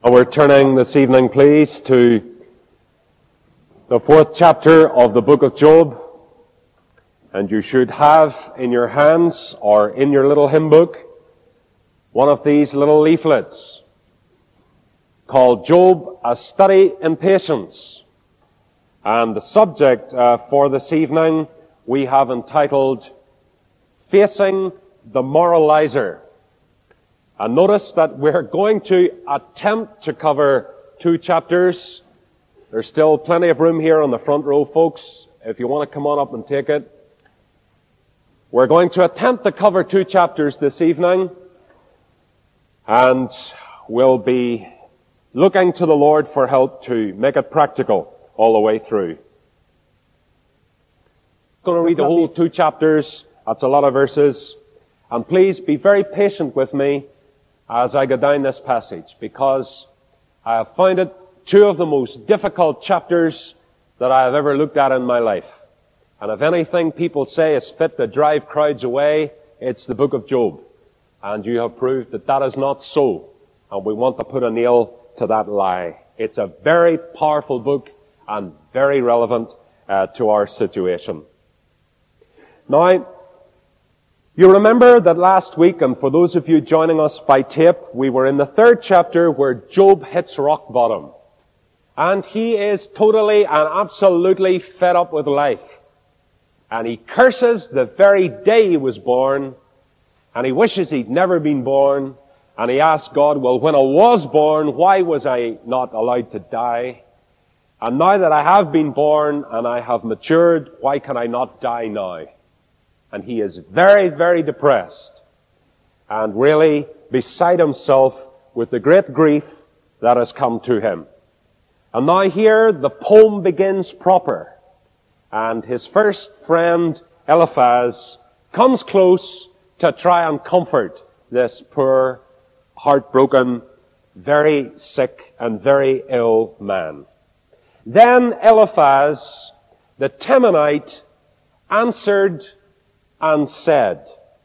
We're turning this evening, please, to the 4th chapter of the book of Job. And you should have in your hands or in your little hymn book one of these little leaflets called Job, a Study in Patience. And the subject for this evening we have entitled Facing the Moralizer. And notice that we're going to attempt to cover 2 chapters. There's still plenty of room here on the front row, folks, if you want to come on up and take it. We're going to attempt to cover 2 chapters this evening, and we'll be looking to the Lord for help to make it practical all the way through. I'm going to read the whole 2 chapters. That's a lot of verses. And please be very patient with me as I go down this passage, because I have found it 2 of the most difficult chapters that I have ever looked at in my life. And if anything people say is fit to drive crowds away, it's the book of Job. And you have proved that that is not so. And we want to put a nail to that lie. It's a very powerful book and very relevant to our situation. Now, you remember that last week, and for those of you joining us by tape, we were in the 3rd chapter where Job hits rock bottom. And he is totally and absolutely fed up with life. And he curses the very day he was born, and he wishes he'd never been born, and he asks God, well, when I was born, why was I not allowed to die? And now that I have been born and I have matured, why can I not die now? And he is very, very depressed and really beside himself with the great grief that has come to him. And now here the poem begins proper. And his first friend, Eliphaz, comes close to try and comfort this poor, heartbroken, very sick and very ill man. Then Eliphaz, the Temanite, answered and said,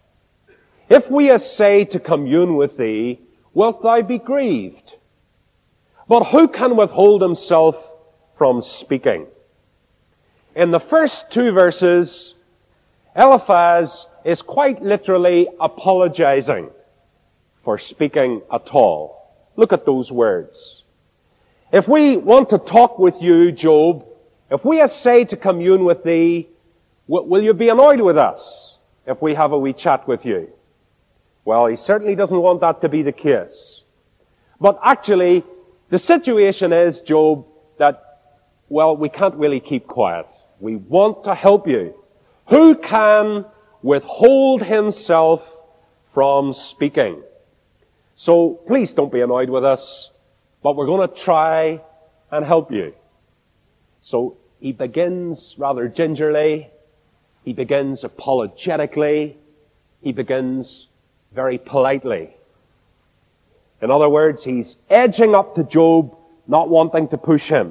If we essay to commune with thee, wilt thou be grieved? But who can withhold himself from speaking? In the first 2 verses, Eliphaz is quite literally apologizing for speaking at all. Look at those words. If we want to talk with you, Job, if we essay to commune with thee, will you be annoyed with us if we have a wee chat with you? Well, he certainly doesn't want that to be the case. But actually, the situation is, Job, that, well, we can't really keep quiet. We want to help you. Who can withhold himself from speaking? So please don't be annoyed with us, but we're going to try and help you. So he begins rather gingerly. He begins apologetically. He begins very politely. In other words, he's edging up to Job, not wanting to push him.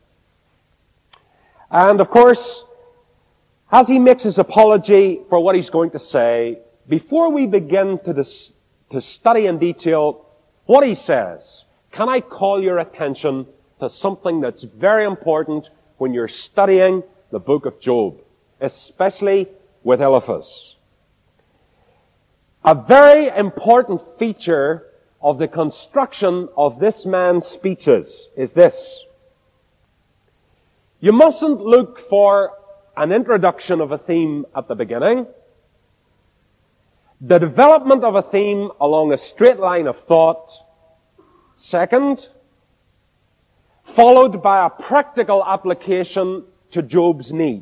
And of course, as he makes his apology for what he's going to say, before we begin to study in detail what he says, can I call your attention to something that's very important when you're studying the book of Job, especially with Eliphaz. A very important feature of the construction of this man's speeches is this. You mustn't look for an introduction of a theme at the beginning, the development of a theme along a straight line of thought, second, followed by a practical application to Job's need.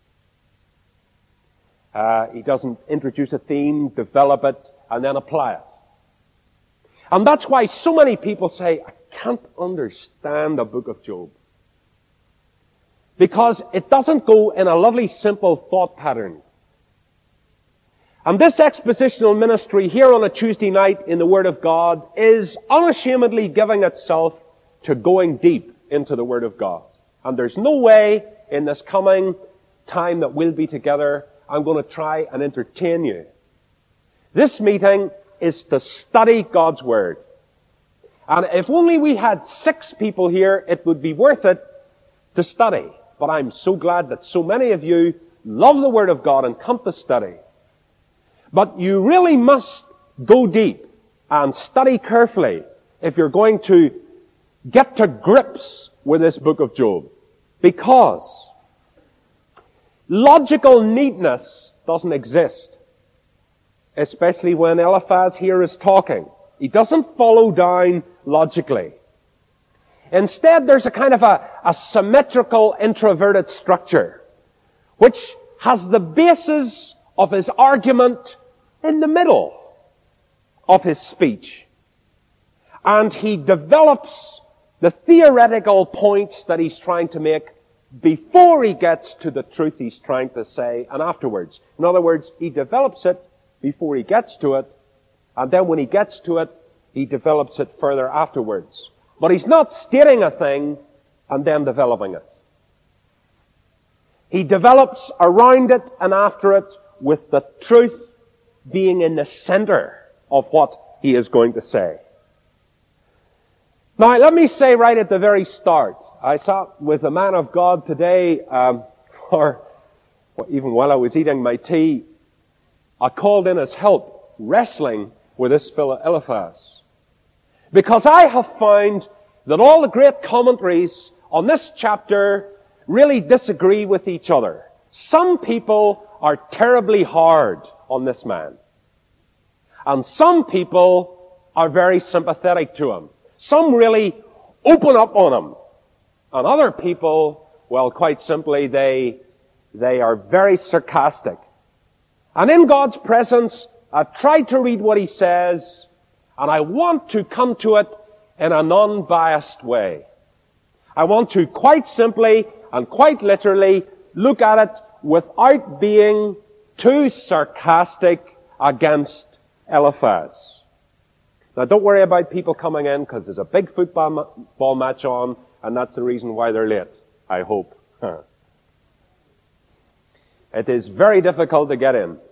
He doesn't introduce a theme, develop it, and then apply it. And that's why so many people say, I can't understand the book of Job. Because it doesn't go in a lovely simple thought pattern. And this expositional ministry here on a Tuesday night in the Word of God is unashamedly giving itself to going deep into the Word of God. And there's no way in this coming time that we'll be together I'm going to try and entertain you. This meeting is to study God's Word. And if only we had 6 people here, it would be worth it to study. But I'm so glad that so many of you love the Word of God and come to study. But you really must go deep and study carefully if you're going to get to grips with this book of Job. Because logical neatness doesn't exist. Especially when Eliphaz here is talking. He doesn't follow down logically. Instead, there's a kind of a symmetrical, introverted structure, which has the basis of his argument in the middle of his speech. And he develops the theoretical points that he's trying to make before he gets to the truth he's trying to say and afterwards. In other words, he develops it before he gets to it, and then when he gets to it, he develops it further afterwards. But he's not stating a thing and then developing it. He develops around it and after it with the truth being in the center of what he is going to say. Now, let me say right at the very start, I sat with a man of God today, even while I was eating my tea, I called in his help, wrestling with this fellow Eliphaz. Because I have found that all the great commentaries on this chapter really disagree with each other. Some people are terribly hard on this man. And some people are very sympathetic to him. Some really open up on him. And other people, well, quite simply, they are very sarcastic. And in God's presence, I've tried to read what he says, and I want to come to it in a non-biased way. I want to quite simply and quite literally look at it without being too sarcastic against Eliphaz. Now, don't worry about people coming in, because there's a big football match on, and that's the reason why they're late, I hope. It is very difficult to get in.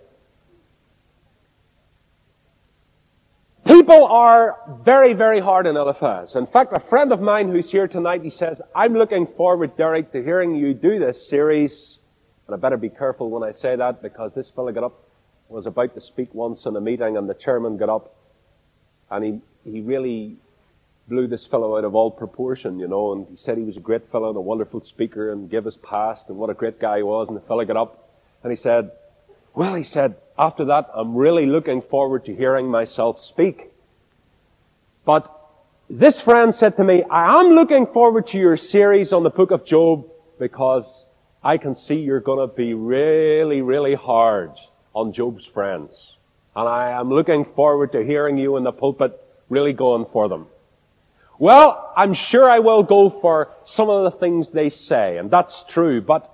People are very, very hard on Eliphaz. In fact, a friend of mine who's here tonight, he says, I'm looking forward, Derek, to hearing you do this series. And I better be careful when I say that, because this fellow got up, was about to speak once in a meeting, and the chairman got up, and he really blew this fellow out of all proportion, and he said he was a great fellow and a wonderful speaker and gave his past and what a great guy he was, and the fellow got up and he said, after that, I'm really looking forward to hearing myself speak. But this friend said to me, I am looking forward to your series on the book of Job, because I can see you're going to be really, really hard on Job's friends. And I am looking forward to hearing you in the pulpit really going for them. Well, I'm sure I will go for some of the things they say, and that's true, but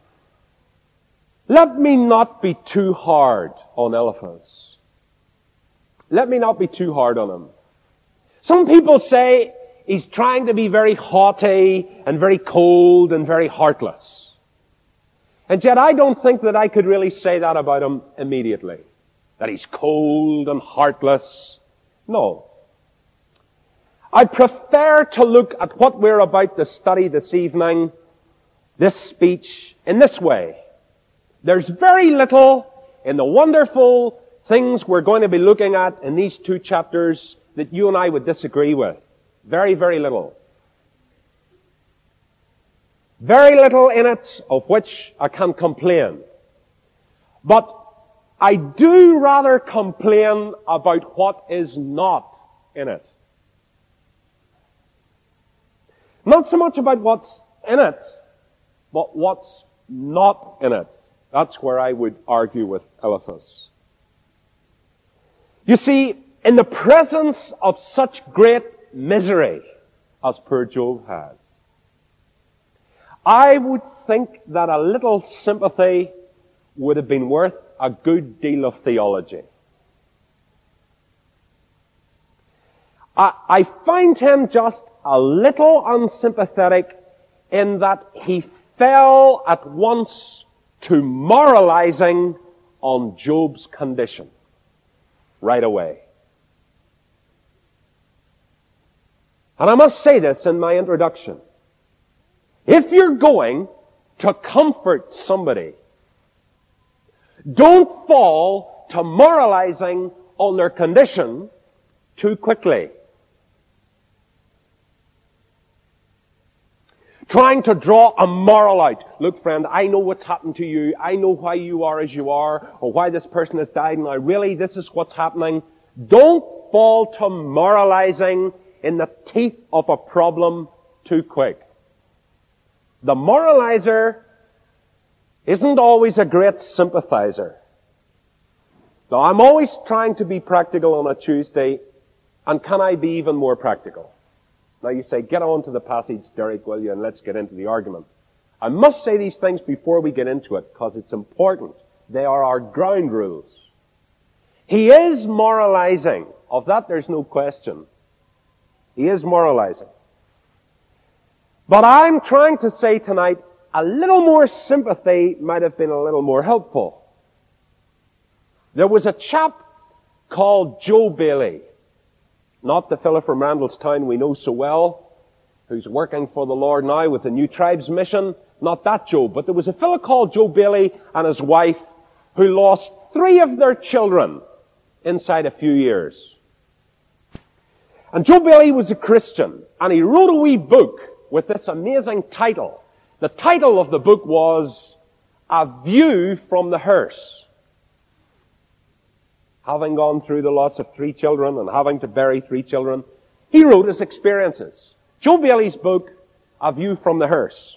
let me not be too hard on Eliphaz. Let me not be too hard on him. Some people say he's trying to be very haughty and very cold and very heartless. And yet I don't think that I could really say that about him immediately. That he's cold and heartless. No. I prefer to look at what we're about to study this evening, this speech, in this way. There's very little in the wonderful things we're going to be looking at in these 2 chapters that you and I would disagree with. Very, very little. Very little in it of which I can complain. But I do rather complain about what is not in it. Not so much about what's in it, but what's not in it. That's where I would argue with Eliphaz. You see, in the presence of such great misery as poor Job had, I would think that a little sympathy would have been worth a good deal of theology. I find him just a little unsympathetic in that he fell at once to moralizing on Job's condition right away. And I must say this in my introduction. If you're going to comfort somebody, don't fall to moralizing on their condition too quickly. Trying to draw a moral out. Look, friend, I know what's happened to you. I know why you are as you are, or why this person has died, and now really this is what's happening. Don't fall to moralizing in the teeth of a problem too quick. The moralizer isn't always a great sympathizer. Now, I'm always trying to be practical on a Tuesday, and can I be even more practical? Now you say, get on to the passage, Derek, will you, and let's get into the argument. I must say these things before we get into it, because it's important. They are our ground rules. He is moralizing. Of that there's no question. He is moralizing. But I'm trying to say tonight, a little more sympathy might have been a little more helpful. There was a chap called Joe Bailey, not the fellow from Randallstown we know so well, who's working for the Lord now with the New Tribes Mission. Not that Joe, but there was a fellow called Joe Bailey and his wife who lost 3 of their children inside a few years. And Joe Bailey was a Christian, and he wrote a wee book with this amazing title. The title of the book was A View from the Hearse. Having gone through the loss of 3 children and having to bury 3 children, he wrote his experiences. Joe Bailey's book, A View from the Hearse.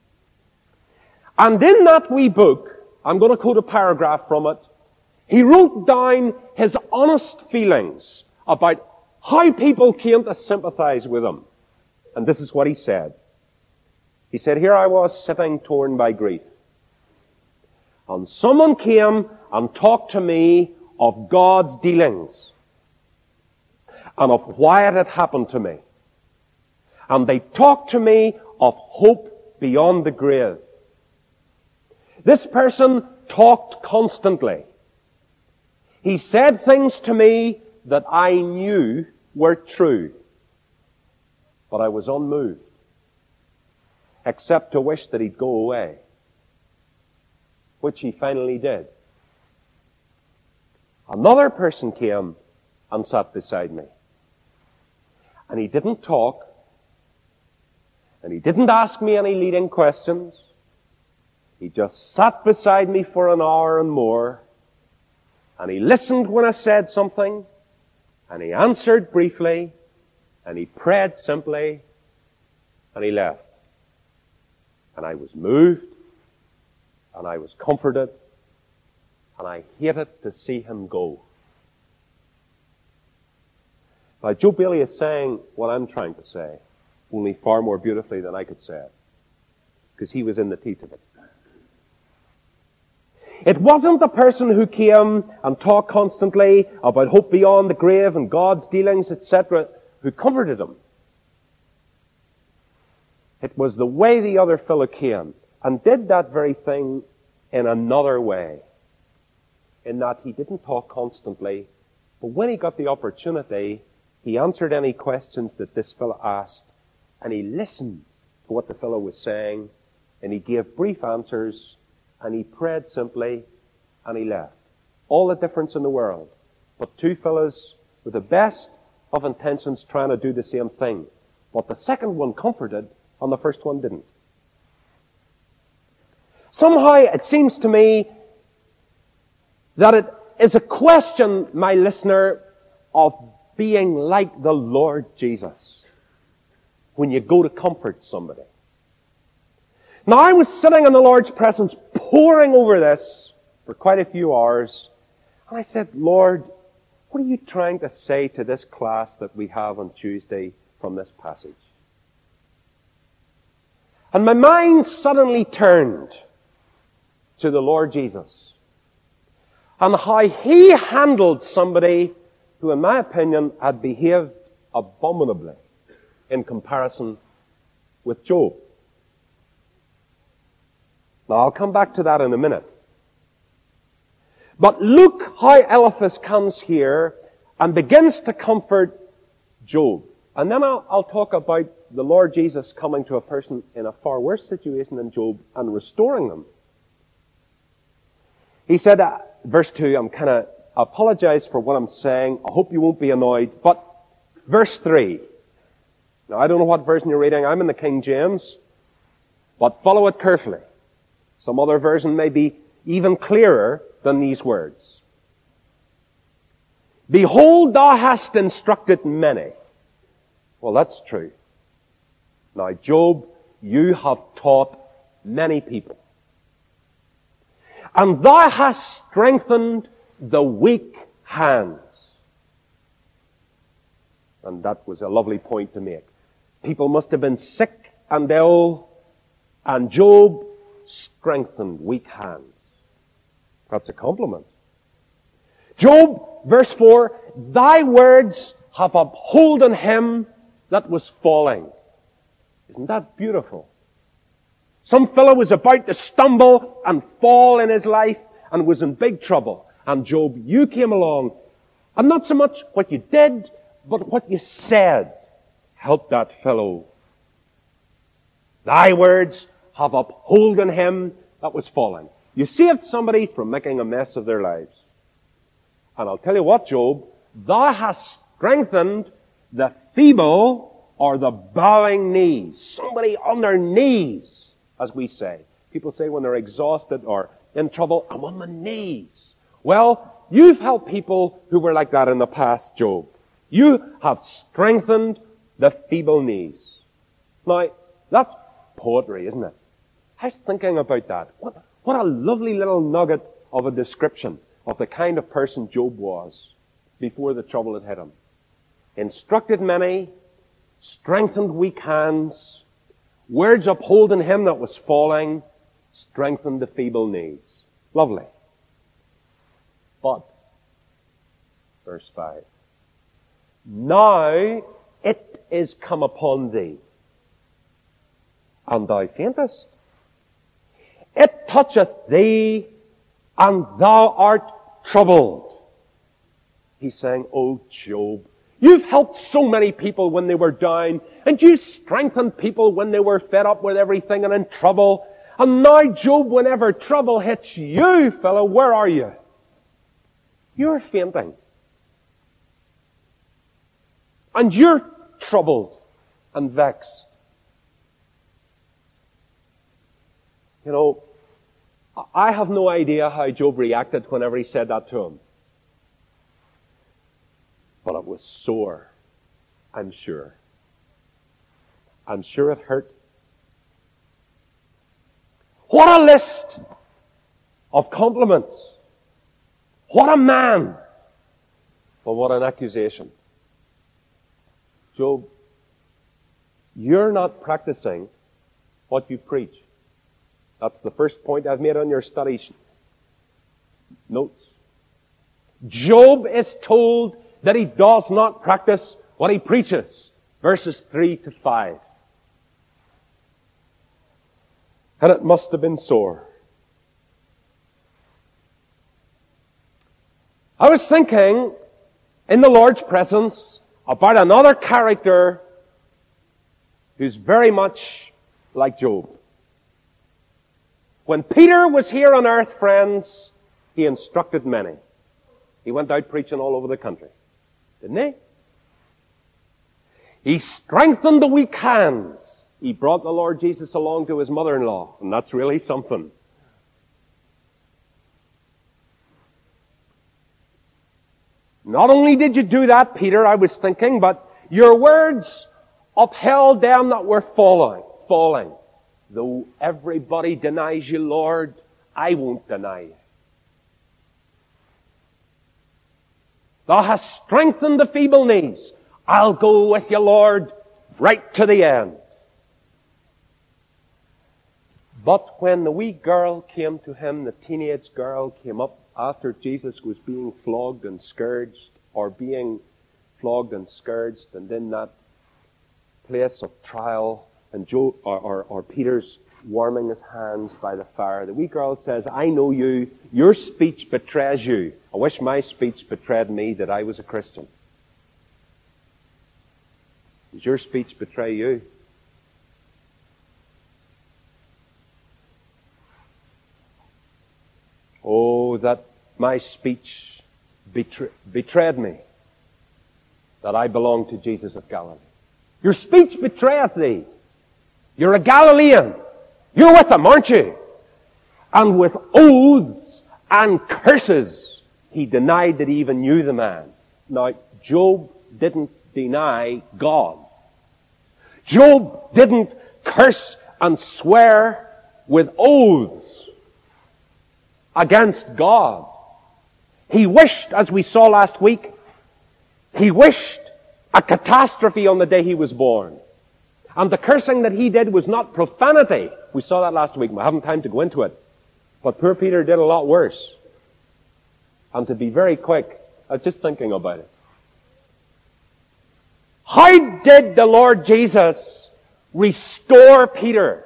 And in that wee book, I'm going to quote a paragraph from it, he wrote down his honest feelings about how people came to sympathize with him. And this is what he said. He said, here I was sitting torn by grief. And someone came and talked to me of God's dealings and of why it had happened to me. And they talked to me of hope beyond the grave. This person talked constantly. He said things to me that I knew were true, but I was unmoved, except to wish that he'd go away, which he finally did. Another person came and sat beside me. And he didn't talk. And he didn't ask me any leading questions. He just sat beside me for an hour and more. And he listened when I said something. And he answered briefly. And he prayed simply. And he left. And I was moved. And I was comforted. And I hated to see him go. Now, Joe Bailey is saying what I'm trying to say, only far more beautifully than I could say it, because he was in the teeth of it. It wasn't the person who came and talked constantly about hope beyond the grave and God's dealings, etc., who comforted him. It was the way the other fellow came and did that very thing in another way. In that he didn't talk constantly, but when he got the opportunity, he answered any questions that this fellow asked, and he listened to what the fellow was saying, and he gave brief answers, and he prayed simply, and he left. All the difference in the world. But 2 fellows with the best of intentions trying to do the same thing. But the second one comforted, and the first one didn't. Somehow it seems to me that it is a question, my listener, of being like the Lord Jesus when you go to comfort somebody. Now, I was sitting in the Lord's presence poring over this for quite a few hours, and I said, Lord, what are you trying to say to this class that we have on Tuesday from this passage? And my mind suddenly turned to the Lord Jesus and how he handled somebody who, in my opinion, had behaved abominably in comparison with Job. Now, I'll come back to that in a minute. But look how Eliphaz comes here and begins to comfort Job. And then I'll talk about the Lord Jesus coming to a person in a far worse situation than Job and restoring them. He said, verse 2, I apologize for what I'm saying. I hope you won't be annoyed. But verse 3. Now, I don't know what version you're reading. I'm in the King James. But follow it carefully. Some other version may be even clearer than these words. Behold, thou hast instructed many. Well, that's true. Now, Job, you have taught many people. And thou hast strengthened the weak hands. And that was a lovely point to make. People must have been sick and ill, and Job strengthened weak hands. That's a compliment. Job, verse 4, thy words have upholden him that was falling. Isn't that beautiful? Some fellow was about to stumble and fall in his life and was in big trouble. And Job, you came along, and not so much what you did, but what you said helped that fellow. Thy words have upholden him that was falling. You saved somebody from making a mess of their lives. And I'll tell you what, Job, thou hast strengthened the feeble or the bowing knees. Somebody on their knees, as we say. People say when they're exhausted or in trouble, I'm on my knees. Well, you've helped people who were like that in the past, Job. You have strengthened the feeble knees. Now, that's poetry, isn't it? I was thinking about that. What a lovely little nugget of a description of the kind of person Job was before the trouble had hit him. Instructed many, strengthened weak hands, words upholding him that was falling, strengthened the feeble knees. Lovely. But, verse 5, now it is come upon thee, and thou faintest. It toucheth thee, and thou art troubled. He's saying, oh Job, you've helped so many people when they were down, and you strengthened people when they were fed up with everything and in trouble. And now, Job, whenever trouble hits you, fellow, where are you? You're fainting. And you're troubled and vexed. You know, I have no idea how Job reacted whenever he said that to him. But it was sore, I'm sure. I'm sure it hurt. What a list of compliments. What a man. But what an accusation. Job, you're not practicing what you preach. That's the first point I've made on your study notes. Job is told that he does not practice what he preaches. Verses 3 to 5. And it must have been sore. I was thinking, in the Lord's presence, about another character who's very much like Job. When Peter was here on earth, friends, he instructed many. He went out preaching all over the country. Didn't he? He strengthened the weak hands. He brought the Lord Jesus along to his mother-in-law, and that's really something. Not only did you do that, Peter, I was thinking, but your words upheld them that were falling. Though everybody denies you, Lord, I won't deny you. Thou hast strengthened the feeble knees. I'll go with you, Lord, right to the end. But when the wee girl came to him, the teenage girl came up after Jesus was being flogged and scourged, or being flogged and scourged, and in that place of trial, and Peter's warming his hands by the fire, the wee girl says, I know you, your speech betrays you. I wish my speech betrayed me that I was a Christian. Does your speech betray you? Oh, that my speech betrayed me, that I belong to Jesus of Galilee. Your speech betrayeth thee. You're a Galilean. You're with him, aren't you? And with oaths and curses, he denied that he even knew the man. Now, Job didn't deny God. Job didn't curse and swear with oaths against God. He wished, as we saw last week, he wished a catastrophe on the day he was born. And the cursing that he did was not profanity. We saw that last week. We haven't time to go into it. But poor Peter did a lot worse. And to be very quick, I was just thinking about it. How did the Lord Jesus restore Peter?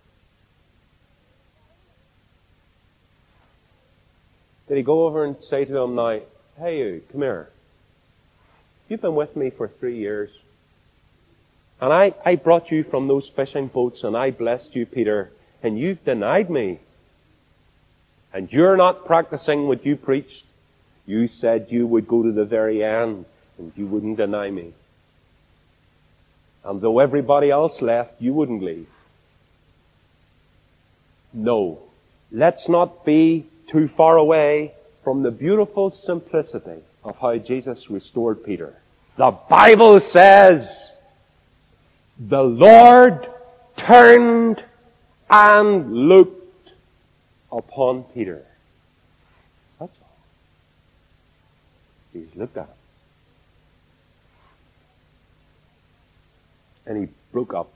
Did he go over and say to him, now, hey you, come here. You've been with me for 3 years. And I brought you from those fishing boats and I blessed you, Peter, and you've denied me. And you're not practicing what you preached. You said you would go to the very end and you wouldn't deny me. And though everybody else left, you wouldn't leave. No. Let's not be too far away from the beautiful simplicity of how Jesus restored Peter. The Bible says, the Lord turned and looked upon Peter. That's all. He looked at him. And he broke up.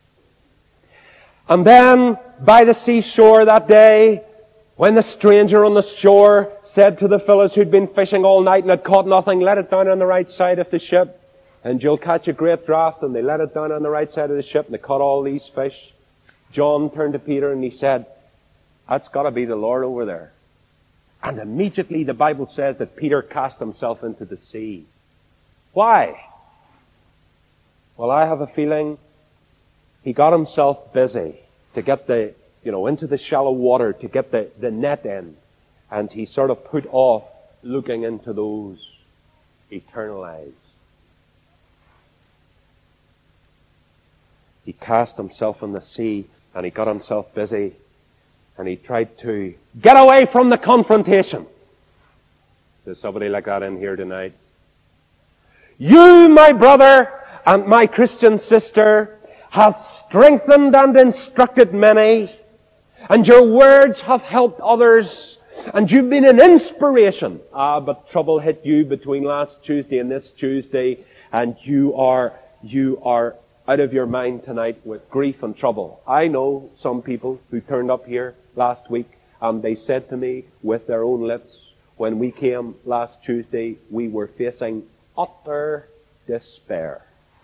And then, by the seashore that day, when the stranger on the shore said to the fellows who'd been fishing all night and had caught nothing, let it down on the right side of the ship, and you'll catch a great draught, and they let it down on the right side of the ship, and they caught all these fish. John turned to Peter and he said, that's got to be the Lord over there. And immediately the Bible says that Peter cast himself into the sea. Why? Well, I have a feeling he got himself busy to get into the shallow water to get the net in. And he sort of put off looking into those eternal eyes. He cast himself in the sea and he got himself busy and he tried to get away from the confrontation. There's somebody like that in here tonight. You, my brother and my Christian sister, have strengthened and instructed many, and your words have helped others, and you've been an inspiration. But trouble hit you between last Tuesday and this Tuesday, and you are out of your mind tonight with grief and trouble. I know some people who turned up here last week, and they said to me with their own lips, when we came last Tuesday, we were facing utter despair.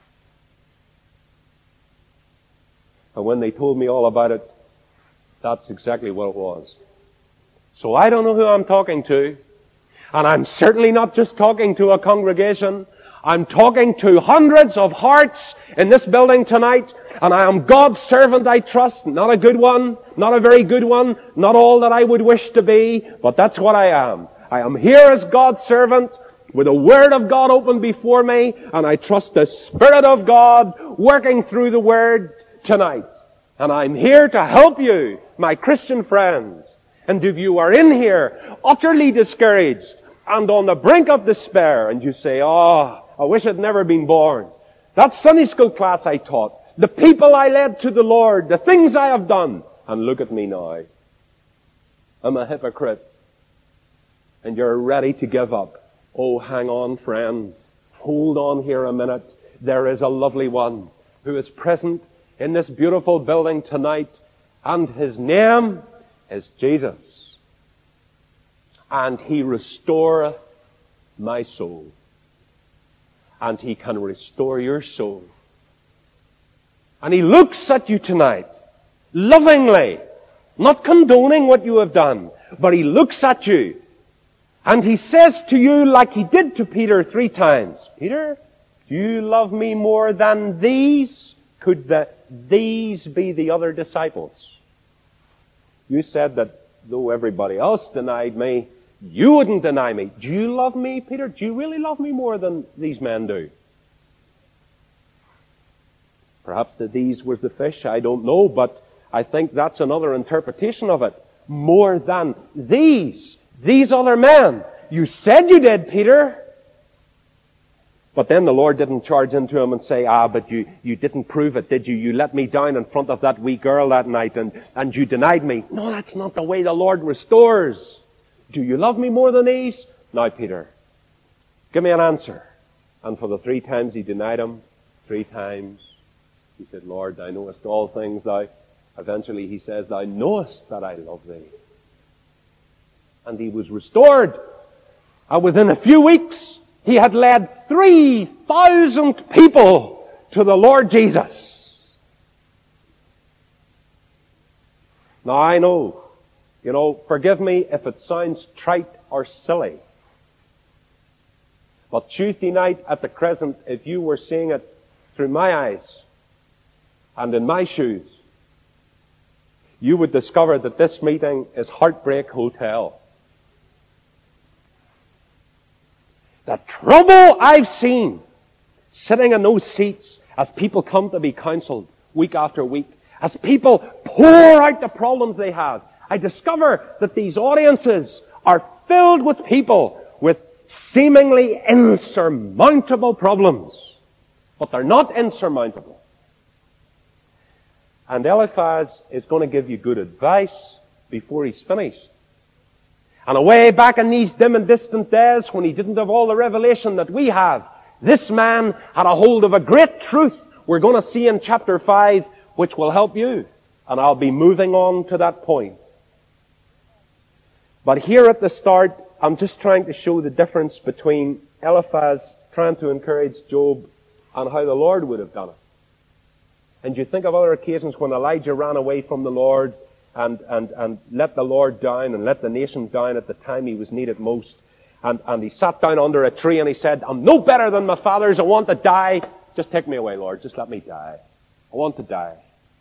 And when they told me all about it, that's exactly what it was. So I don't know who I'm talking to. And I'm certainly not just talking to a congregation. I'm talking to hundreds of hearts in this building tonight. And I am God's servant, I trust. Not a good one. Not a very good one. Not all that I would wish to be. But that's what I am. I am here as God's servant with the Word of God open before me. And I trust the Spirit of God working through the Word tonight. And I'm here to help you, my Christian friends. And if you are in here utterly discouraged and on the brink of despair, and you say, I wish I'd never been born. That Sunday school class I taught, the people I led to the Lord, the things I have done, and look at me now. I'm a hypocrite. And you're ready to give up. Oh, hang on, friends. Hold on here a minute. There is a lovely one who is present in this beautiful building tonight, and his name is Jesus. And he restoreth my soul. And he can restore your soul. And he looks at you tonight, lovingly, not condoning what you have done, but he looks at you, and he says to you like he did to Peter 3 times, Peter, do Do you love me more than these? Could these be the other disciples? You said that though everybody else denied me, you wouldn't deny me. Do you love me, Peter? Do you really love me more than these men do? Perhaps the these was the fish, I don't know, but I think that's another interpretation of it. More than these other men. You said you did, Peter. But then the Lord didn't charge into him and say, but you didn't prove it, did you? You let me down in front of that wee girl that night and you denied me. No, that's not the way the Lord restores. Do you love me more than these? Now, Peter, give me an answer. And for the 3 times he denied him, 3 times, he said, Lord, thou knowest all things. Eventually he says, thou knowest that I love thee. And he was restored. And within a few weeks, he had led 3,000 people to the Lord Jesus. Now I know, forgive me if it sounds trite or silly. But Tuesday night at the Crescent, if you were seeing it through my eyes and in my shoes, you would discover that this meeting is Heartbreak Hotel. The trouble I've seen sitting in those seats as people come to be counseled week after week, as people pour out the problems they have, I discover that these audiences are filled with people with seemingly insurmountable problems. But they're not insurmountable. And Eliphaz is going to give you good advice before he's finished. And away back in these dim and distant days when he didn't have all the revelation that we have, this man had a hold of a great truth we're going to see in chapter 5, which will help you. And I'll be moving on to that point. But here at the start, I'm just trying to show the difference between Eliphaz trying to encourage Job and how the Lord would have done it. And you think of other occasions when Elijah ran away from the Lord and let the Lord down and let the nation down at the time he was needed most. And he sat down under a tree and he said, I'm no better than my fathers. I want to die. Just take me away, Lord. Just let me die. I want to die.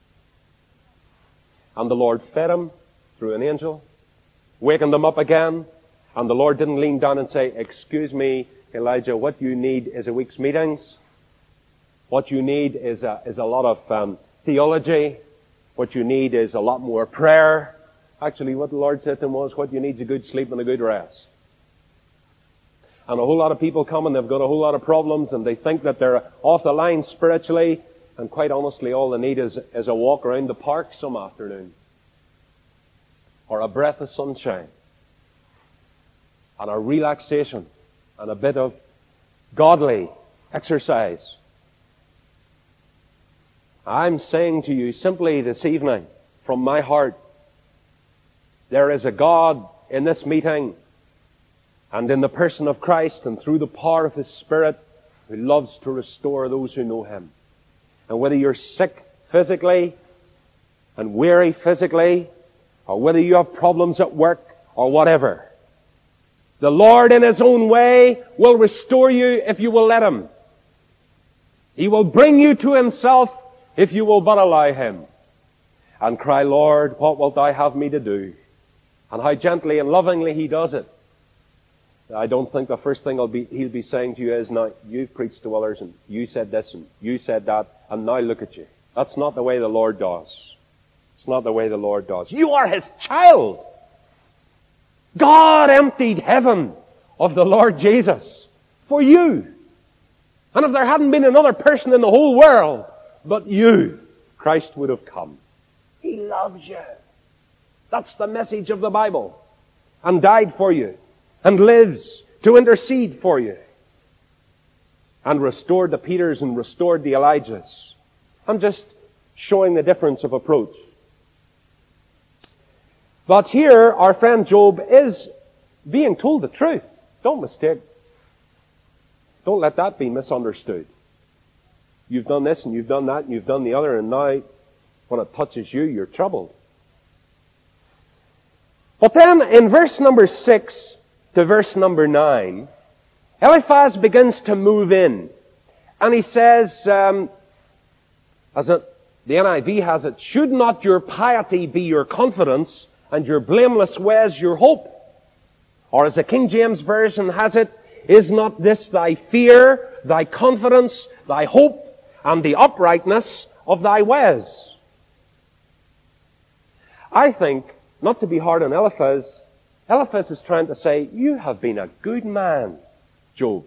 And the Lord fed him through an angel, wakened him up again. And the Lord didn't lean down and say, excuse me, Elijah, what you need is a week's meetings. What you need is a lot of theology. What you need is a lot more prayer. Actually, what the Lord said to him was, what you need is a good sleep and a good rest. And a whole lot of people come and they've got a whole lot of problems and they think that they're off the line spiritually. And quite honestly, all they need is a walk around the park some afternoon. Or a breath of sunshine. And a relaxation. And a bit of godly exercise. I'm saying to you simply this evening, from my heart, there is a God in this meeting and in the person of Christ and through the power of His Spirit who loves to restore those who know Him. And whether you're sick physically and weary physically, or whether you have problems at work or whatever, the Lord in His own way will restore you if you will let Him. He will bring you to Himself if you will but allow Him. And cry, Lord, what wilt Thou have me to do? And how gently and lovingly He does it. I don't think the first thing He'll be saying to you is, now, you've preached to others, and you said this, and you said that, and now look at you. That's not the way the Lord does. It's not the way the Lord does. You are His child. God emptied heaven of the Lord Jesus for you. And if there hadn't been another person in the whole world but you, Christ would have come. He loves you. That's the message of the Bible. And died for you. And lives to intercede for you. And restored the Peters and restored the Elijahs. I'm just showing the difference of approach. But here, our friend Job is being told the truth. Don't mistake. Don't let that be misunderstood. You've done this and you've done that and you've done the other, and now when it touches you, you're troubled. But then in verse number 6 to verse number 9, Eliphaz begins to move in And he says, the NIV has it, should not your piety be your confidence, and your blameless ways your hope? Or as the King James Version has it, is not this thy fear, thy confidence, thy hope, and the uprightness of thy ways? I think, not to be hard on Eliphaz, Eliphaz is trying to say, you have been a good man, Job.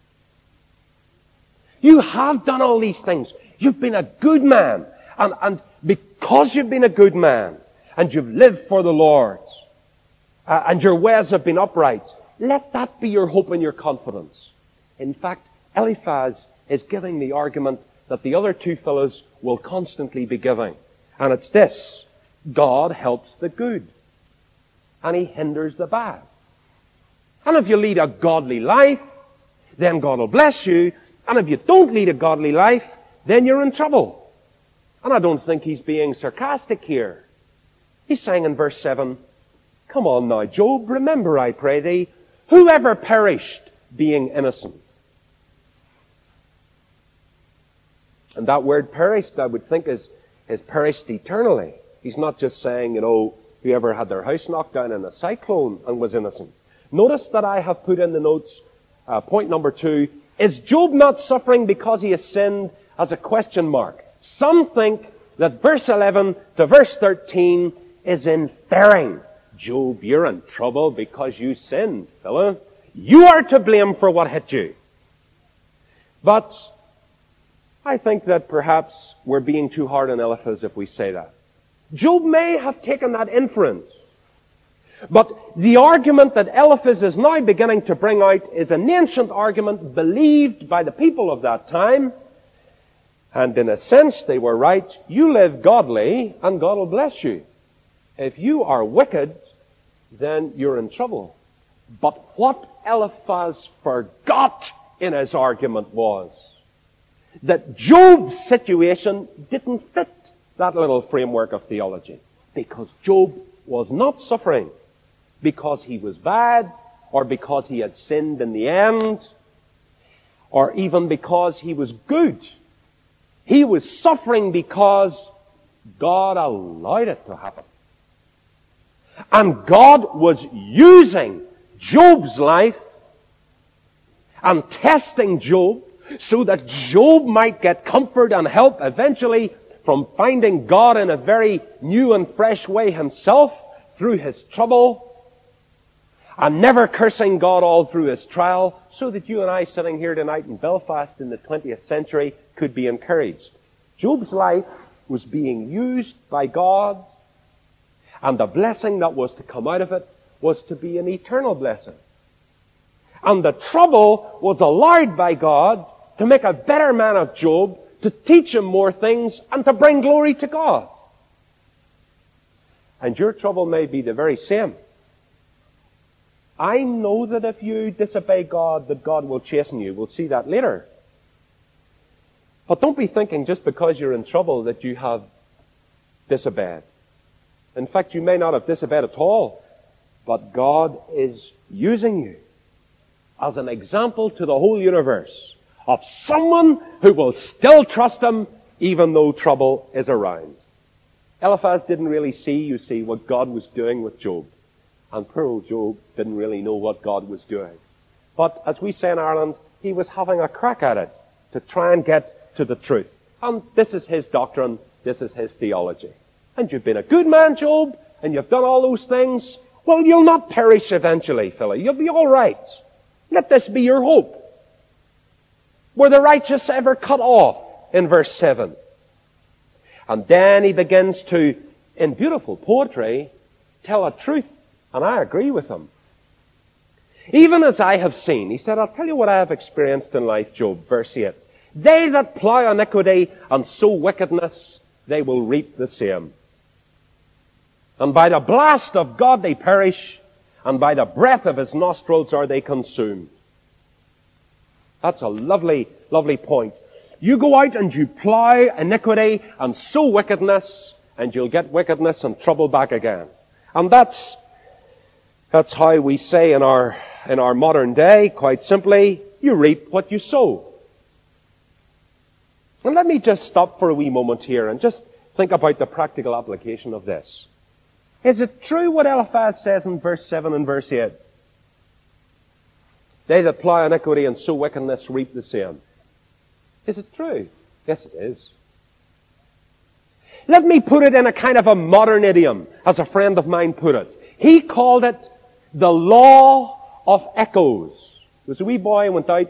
You have done all these things. You've been a good man. And because you've been a good man, and you've lived for the Lord, and your ways have been upright, let that be your hope and your confidence. In fact, Eliphaz is giving the argument that the other two fellows will constantly be giving. And it's this: God helps the good, and He hinders the bad. And if you lead a godly life, then God will bless you. And if you don't lead a godly life, then you're in trouble. And I don't think he's being sarcastic here. He's saying in verse 7, come on now, Job, remember, I pray thee, whoever perished being innocent. And that word perished, I would think, is perished eternally. He's not just saying, whoever had their house knocked down in a cyclone and was innocent. Notice that I have put in the notes, point number 2, is Job not suffering because he has sinned, as a question mark? Some think that verse 11 to verse 13 is inferring, Job, you're in trouble because you sinned, fella. You are to blame for what hit you. But I think that perhaps we're being too hard on Eliphaz if we say that. Job may have taken that inference. But the argument that Eliphaz is now beginning to bring out is an ancient argument believed by the people of that time. And in a sense, they were right. You live godly, and God will bless you. If you are wicked, then you're in trouble. But what Eliphaz forgot in his argument was that Job's situation didn't fit that little framework of theology. Because Job was not suffering because he was bad, or because he had sinned in the end, or even because he was good. He was suffering because God allowed it to happen. And God was using Job's life and testing Job so that Job might get comfort and help eventually from finding God in a very new and fresh way himself through his trouble, and never cursing God all through his trial, so that you and I sitting here tonight in Belfast in the 20th century could be encouraged. Job's life was being used by God, and the blessing that was to come out of it was to be an eternal blessing. And the trouble was allowed by God to make a better man of Job, to teach him more things, and to bring glory to God. And your trouble may be the very same. I know that if you disobey God, that God will chasten you. We'll see that later. But don't be thinking just because you're in trouble that you have disobeyed. In fact, you may not have disobeyed at all, but God is using you as an example to the whole universe of someone who will still trust Him even though trouble is around. Eliphaz didn't really see, you see, what God was doing with Job. And poor old Job didn't really know what God was doing. But as we say in Ireland, he was having a crack at it to try and get to the truth. And this is his doctrine, this is his theology. And you've been a good man, Job, and you've done all those things. Well, you'll not perish eventually, fella. You'll be all right. Let this be your hope. Were the righteous ever cut off? In verse 7. And then he begins to, in beautiful poetry, tell a truth. And I agree with him. Even as I have seen, he said, I'll tell you what I have experienced in life, Job, verse 8. They that plough iniquity and sow wickedness, they will reap the same. And by the blast of God they perish, and by the breath of His nostrils are they consumed. That's a lovely, lovely point. You go out and you plough iniquity and sow wickedness, and you'll get wickedness and trouble back again. And that's how we say in our modern day, quite simply, you reap what you sow. And let me just stop for a wee moment here and just think about the practical application of this. Is it true what Eliphaz says in verse 7 and verse 8? They that plow iniquity and sow wickedness reap the same. Is it true? Yes, it is. Let me put it in a kind of a modern idiom, as a friend of mine put it. He called it the law of echoes. There was a wee boy who went out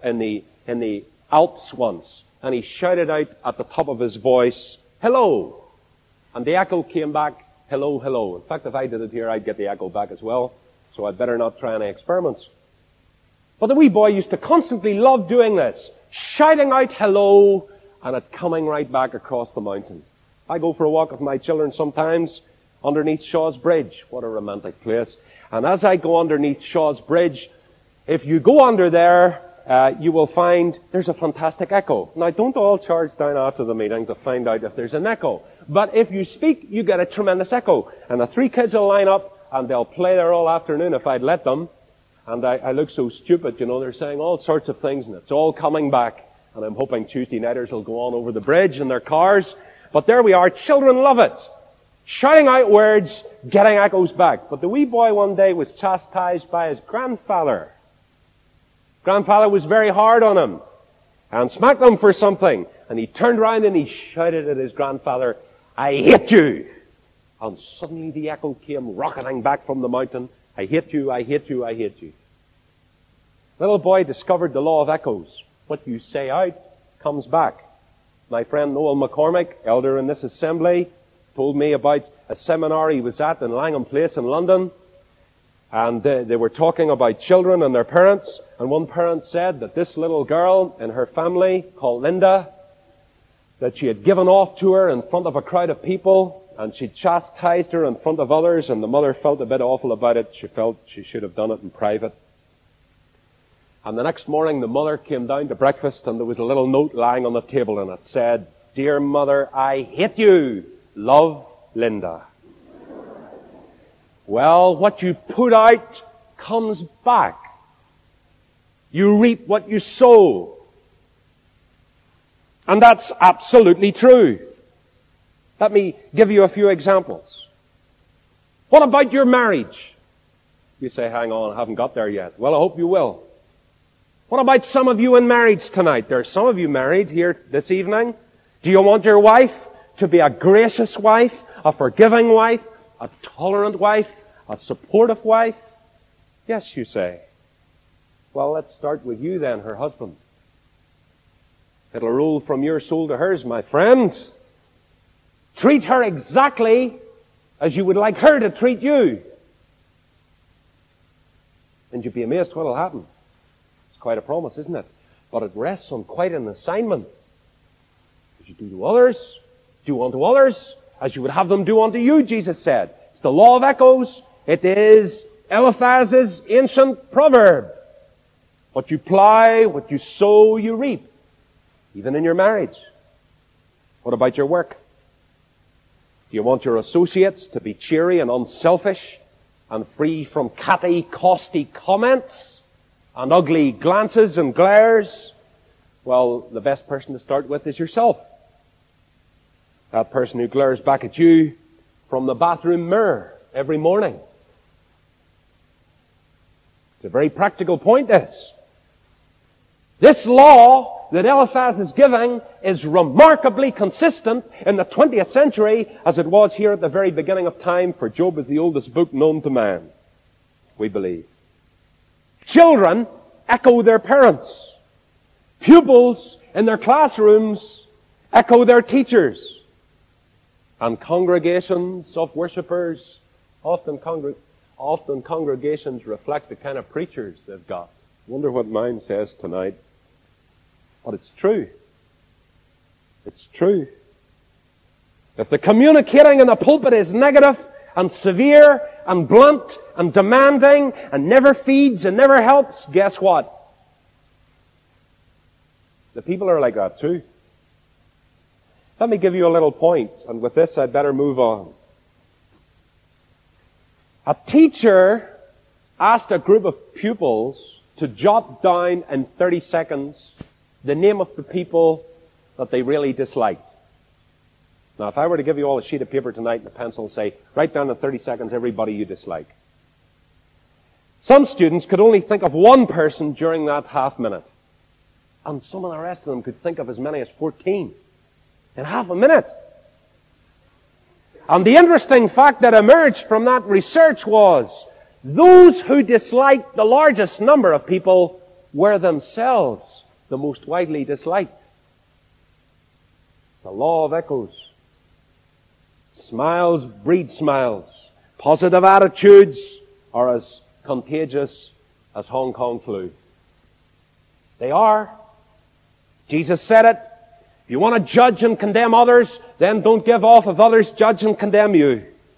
in the Alps once, and he shouted out at the top of his voice, "Hello!" And the echo came back, "Hello, hello." In fact, if I did it here, I'd get the echo back as well, so I'd better not try any experiments. But the wee boy used to constantly love doing this, shouting out hello, and it coming right back across the mountain. I go for a walk with my children sometimes underneath Shaw's Bridge. What a romantic place. And as I go underneath Shaw's Bridge, if you go under there, you will find there's a fantastic echo. Now, don't all charge down after the meeting to find out if there's an echo. But if you speak, you get a tremendous echo. And the three kids will line up, and they'll play there all afternoon if I'd let them. And I look so stupid, you know, they're saying all sorts of things, and it's all coming back. And I'm hoping Tuesday nighters will go on over the bridge in their cars. But there we are. Children love it. Shouting out words, getting echoes back. But the wee boy one day was chastised by his grandfather. Grandfather was very hard on him and smacked him for something. And he turned around and he shouted at his grandfather, "I hate you." And suddenly the echo came rocketing back from the mountain. "I hate you, I hate you, I hate you." Little boy discovered the law of echoes. What you say out comes back. My friend Noel McCormick, elder in this assembly, told me about a seminar he was at in Langham Place in London. And they were talking about children and their parents. And one parent said that this little girl in her family, called Linda, that she had given off to her in front of a crowd of people, and she chastised her in front of others, and the mother felt a bit awful about it. She felt she should have done it in private. And the next morning, the mother came down to breakfast, and there was a little note lying on the table, and it said, "Dear mother, I hate you. Love, Linda." Well, what you put out comes back. You reap what you sow. And that's absolutely true. Let me give you a few examples. What about your marriage? You say, "Hang on, I haven't got there yet." Well, I hope you will. What about some of you in marriage tonight? There are some of you married here this evening. Do you want your wife to be a gracious wife, a forgiving wife, a tolerant wife, a supportive wife? Yes, you say. Well, let's start with you then, her husband. It'll roll from your soul to hers, my friend. Treat her exactly as you would like her to treat you. And you'd be amazed what will happen. It's quite a promise, isn't it? But it rests on quite an assignment. As you do to others, do unto others as you would have them do unto you, Jesus said. It's the law of echoes. It is Eliphaz's ancient proverb. What you plow, what you sow, you reap. Even in your marriage. What about your work? Do you want your associates to be cheery and unselfish and free from catty, caustic comments and ugly glances and glares? Well, the best person to start with is yourself. That person who glares back at you from the bathroom mirror every morning. It's a very practical point, this. This law that Eliphaz is giving is remarkably consistent in the 20th century as it was here at the very beginning of time, for Job is the oldest book known to man, we believe. Children echo their parents. Pupils in their classrooms echo their teachers. And congregations of worshippers, often congregations reflect the kind of preachers they've got. Wonder what mine says tonight. But it's true. It's true. If the communicating in the pulpit is negative and severe and blunt and demanding and never feeds and never helps, guess what? The people are like that too. Let me give you a little point, and with this I'd better move on. A teacher asked a group of pupils to jot down in 30 seconds the name of the people that they really disliked. Now, if I were to give you all a sheet of paper tonight and a pencil and say, write down in 30 seconds everybody you dislike. Some students could only think of one person during that half minute. And some of the rest of them could think of as many as 14 in half a minute. And the interesting fact that emerged from that research was those who disliked the largest number of people were themselves the most widely disliked. The law of echoes. Smiles breed smiles. Positive attitudes are as contagious as Hong Kong flu. They are. Jesus said it. If you want to judge and condemn others, then don't give off if others judge and condemn you.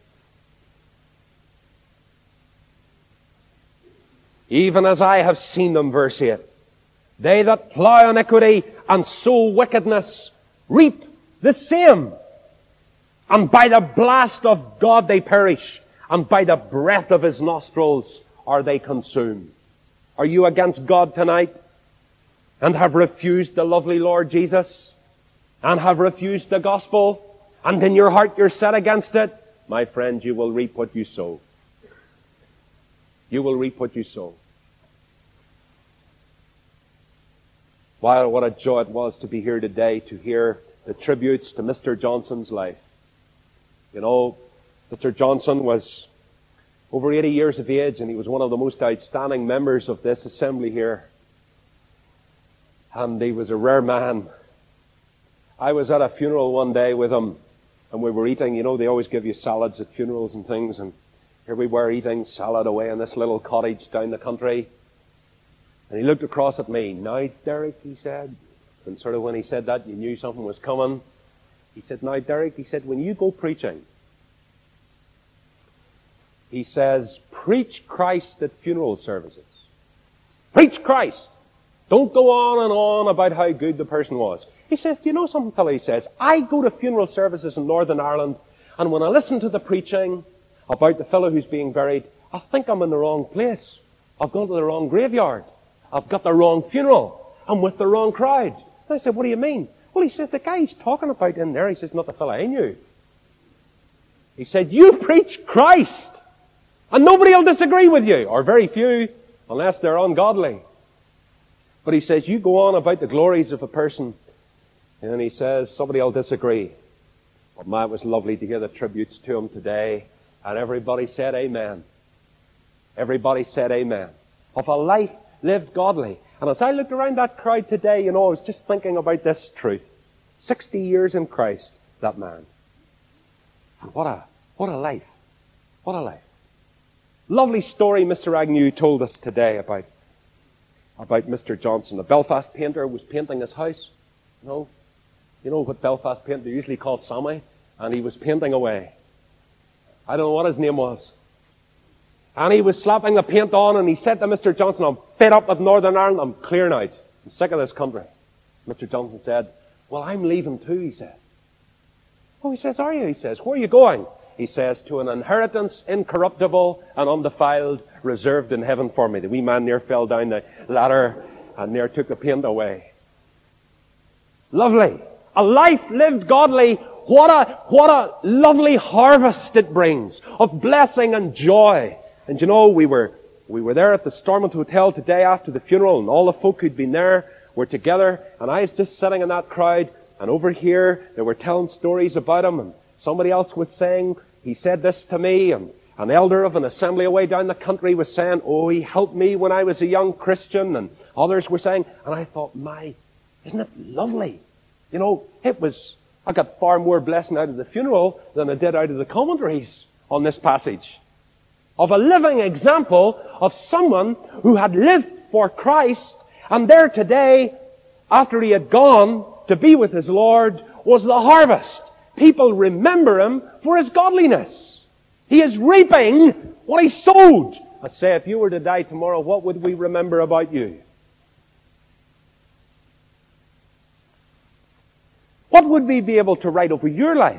Even as I have seen them, verse 8. They that plough iniquity and sow wickedness reap the same. And by the blast of God they perish, and by the breath of His nostrils are they consumed. Are you against God tonight? And have refused the lovely Lord Jesus? And have refused the gospel? And in your heart you're set against it? My friend, you will reap what you sow. You will reap what you sow. Wow, what a joy it was to be here today to hear the tributes to Mr. Johnson's life. You know, Mr. Johnson was over 80 years of age, and he was one of the most outstanding members of this assembly here. And he was a rare man. I was at a funeral one day with him, and we were eating. You know, they always give you salads at funerals and things, and here we were eating salad away in this little cottage down the country. And he looked across at me. "Now, Derek," he said, and sort of when he said that, you knew something was coming. He said, "Now, Derek," he said, "when you go preaching," he says, "preach Christ at funeral services. Preach Christ. Don't go on and on about how good the person was." He says, "Do you know something, fella?" He says, "I go to funeral services in Northern Ireland, and when I listen to the preaching about the fellow who's being buried, I think I'm in the wrong place. I've gone to the wrong graveyard. I've got the wrong funeral. I'm with the wrong crowd." And I said, "What do you mean?" "Well," he says, "the guy he's talking about in there," he says, "not the fellow I knew." He said, "You preach Christ, and nobody will disagree with you, or very few, unless they're ungodly. But," he says, "you go on about the glories of a person," and he says, "somebody will disagree." But man, it was lovely to hear the tributes to him today, and everybody said amen. Everybody said amen. Of a life lived godly. And as I looked around that crowd today, you know, I was just thinking about this truth. 60 years in Christ, that man. And what a life. What a life. Lovely story Mr. Agnew told us today about Mr. Johnson. A Belfast painter was painting his house. You know what Belfast painters usually called Sammy? And he was painting away. I don't know what his name was. And he was slapping the paint on, and he said to Mr. Johnson, "I'm fed up with Northern Ireland. I'm clearing out. I'm sick of this country." Mr. Johnson said, "Well, I'm leaving too," he said. "Oh," he says, "are you?" He says, "Where are you going?" He says, "To an inheritance incorruptible and undefiled, reserved in heaven for me." The wee man near fell down the ladder and near took the paint away. Lovely. A life lived godly. What a lovely harvest it brings of blessing and joy. And you know, we were there at the Stormont Hotel today after the funeral, and all the folk who'd been there were together, and I was just sitting in that crowd, and over here they were telling stories about him, and somebody else was saying, "He said this to me," and an elder of an assembly away down the country was saying, "Oh, he helped me when I was a young Christian," and others were saying, and I thought, my, isn't it lovely? You know, I got far more blessing out of the funeral than I did out of the commentaries on this passage. Of a living example of someone who had lived for Christ, and there today, after he had gone to be with his Lord, was the harvest. People remember him for his godliness. He is reaping what he sowed. I say, if you were to die tomorrow, what would we remember about you? What would we be able to write over your life?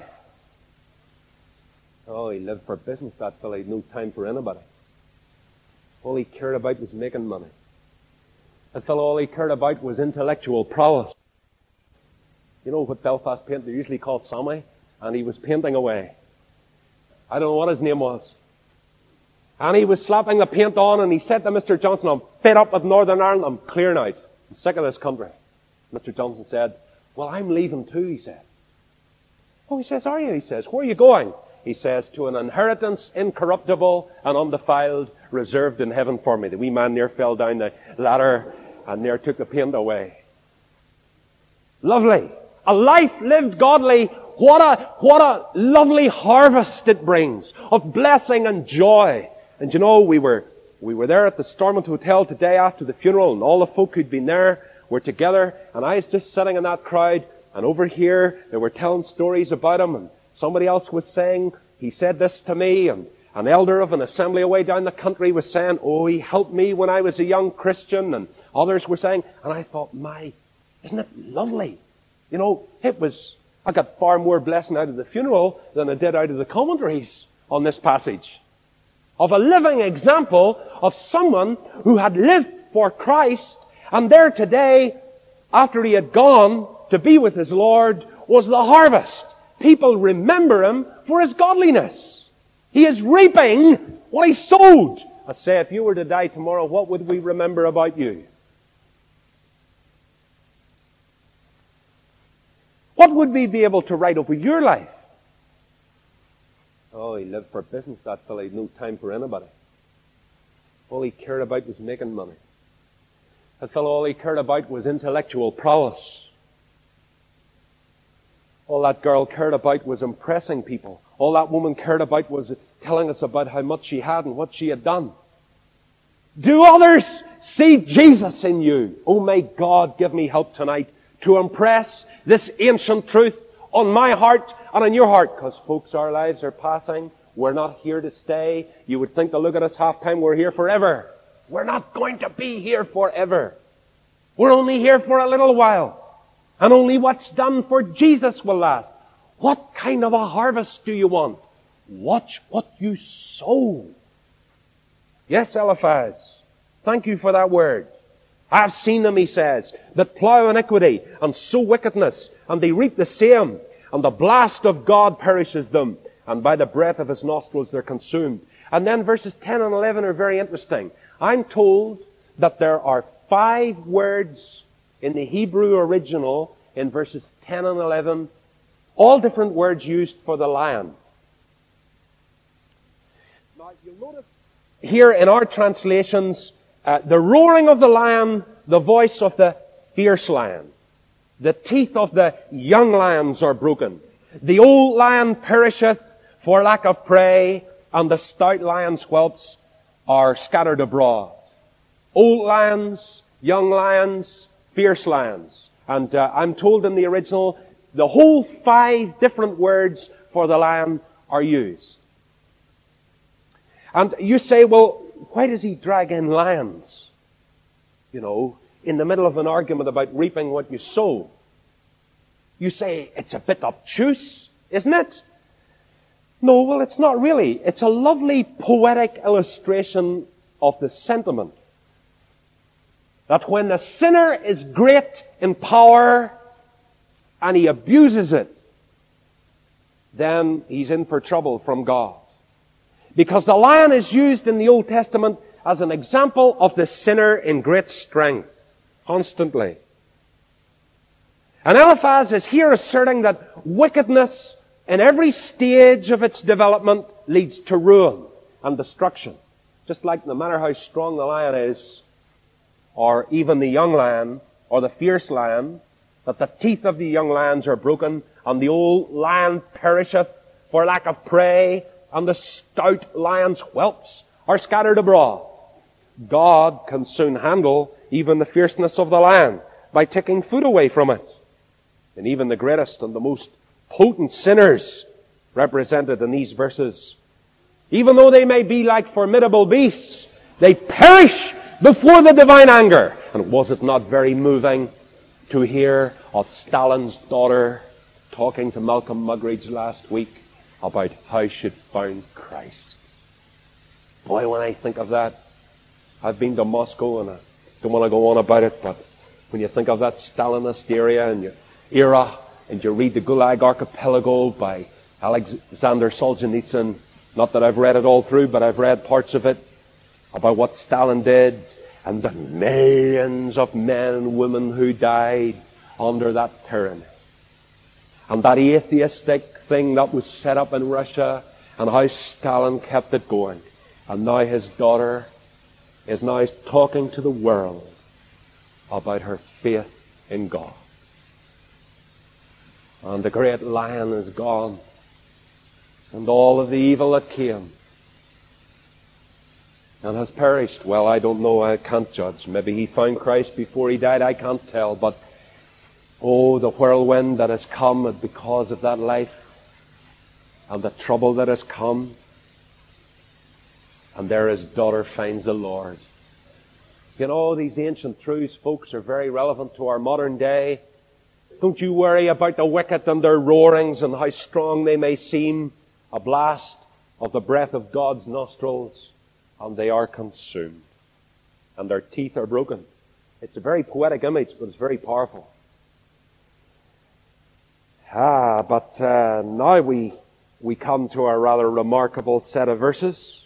"Oh, he lived for business, that fellow. He had no time for anybody. All he cared about was making money. That fellow, all he cared about was intellectual prowess. You know what Belfast paint, they're usually called Sammy, and he was painting away. I don't know what his name was. And he was slapping the paint on, and he said to Mr. Johnson, I'm fed up with Northern Ireland, I'm clearing out. I'm sick of this country. Mr. Johnson said, well, I'm leaving too, he said. Oh, he says, are you? He says, where are you going? He says, to an inheritance incorruptible and undefiled, reserved in heaven for me. The wee man near fell down the ladder and near took the paint away. Lovely. A life lived godly. What a lovely harvest it brings of blessing and joy. And you know, we were there at the Stormont Hotel today after the funeral, and all the folk who'd been there were together, and I was just sitting in that crowd, and over here they were telling stories about him, and somebody else was saying, he said this to me, and an elder of an assembly away down the country was saying, oh, he helped me when I was a young Christian, and others were saying, and I thought, isn't it lovely? You know, I got far more blessing out of the funeral than I did out of the commentaries on this passage. Of a living example of someone who had lived for Christ, and there today, after he had gone to be with his Lord, was the harvest. People remember him for his godliness. He is reaping what he sowed. I say, if you were to die tomorrow, what would we remember about you? What would we be able to write over your life? Oh, he lived for business, that fellow. He had no time for anybody. All he cared about was making money. That fellow, all he cared about was intellectual prowess. All that girl cared about was impressing people. All that woman cared about was telling us about how much she had and what she had done. Do others see Jesus in you? Oh, may God give me help tonight to impress this ancient truth on my heart and on your heart. Because, folks, our lives are passing. We're not here to stay. You would think to look at us half-time, we're here forever. We're not going to be here forever. We're only here for a little while. And only what's done for Jesus will last. What kind of a harvest do you want? Watch what you sow. Yes, Eliphaz. Thank you for that word. I've seen them, he says, that plow iniquity and sow wickedness, and they reap the same, and the blast of God perishes them, and by the breath of his nostrils they're consumed. And then verses 10 and 11 are very interesting. I'm told that there are 5 words in the Hebrew original in verses 10 and 11, all different words used for the lion. Now, you'll notice here in our translations, the roaring of the lion, the voice of the fierce lion. The teeth of the young lions are broken. The old lion perisheth for lack of prey, and the stout lion's whelps are scattered abroad. Old lions, young lions, fierce lions. And I'm told in the original, the whole 5 different words for the lion are used. And you say, well, why does he drag in lions? You know, in the middle of an argument about reaping what you sow. You say, it's a bit obtuse, isn't it? No, well, it's not really. It's a lovely poetic illustration of the sentiment that when the sinner is great in power and he abuses it, then he's in for trouble from God. Because the lion is used in the Old Testament as an example of the sinner in great strength, constantly. And Eliphaz is here asserting that wickedness in every stage of its development leads to ruin and destruction. Just like no matter how strong the lion is, or even the young lion, or the fierce lion, that the teeth of the young lions are broken, and the old lion perisheth for lack of prey, and the stout lion's whelps are scattered abroad. God can soon handle even the fierceness of the lion by taking food away from it. And even the greatest and the most potent sinners represented in these verses, even though they may be like formidable beasts, they perish before the divine anger. And was it not very moving to hear of Stalin's daughter talking to Malcolm Muggeridge last week about how she'd found Christ? Boy, when I think of that, I've been to Moscow and I don't want to go on about it, but when you think of that Stalinist era, and you read the Gulag Archipelago by Alexander Solzhenitsyn. Not that I've read it all through, but I've read parts of it, about what Stalin did, and the millions of men and women who died under that tyranny. And that atheistic thing that was set up in Russia, and how Stalin kept it going. And now his daughter is now talking to the world about her faith in God. And the great lion is gone, and all of the evil that came and has perished. Well, I don't know, I can't judge. Maybe he found Christ before he died, I can't tell. But, oh, the whirlwind that has come because of that life, and the trouble that has come, and there his daughter finds the Lord. You know, these ancient truths, folks, are very relevant to our modern day. Don't you worry about the wicked and their roarings and how strong they may seem. A blast of the breath of God's nostrils, and they are consumed. And their teeth are broken. It's a very poetic image, but it's very powerful. But now we come to a rather remarkable set of verses.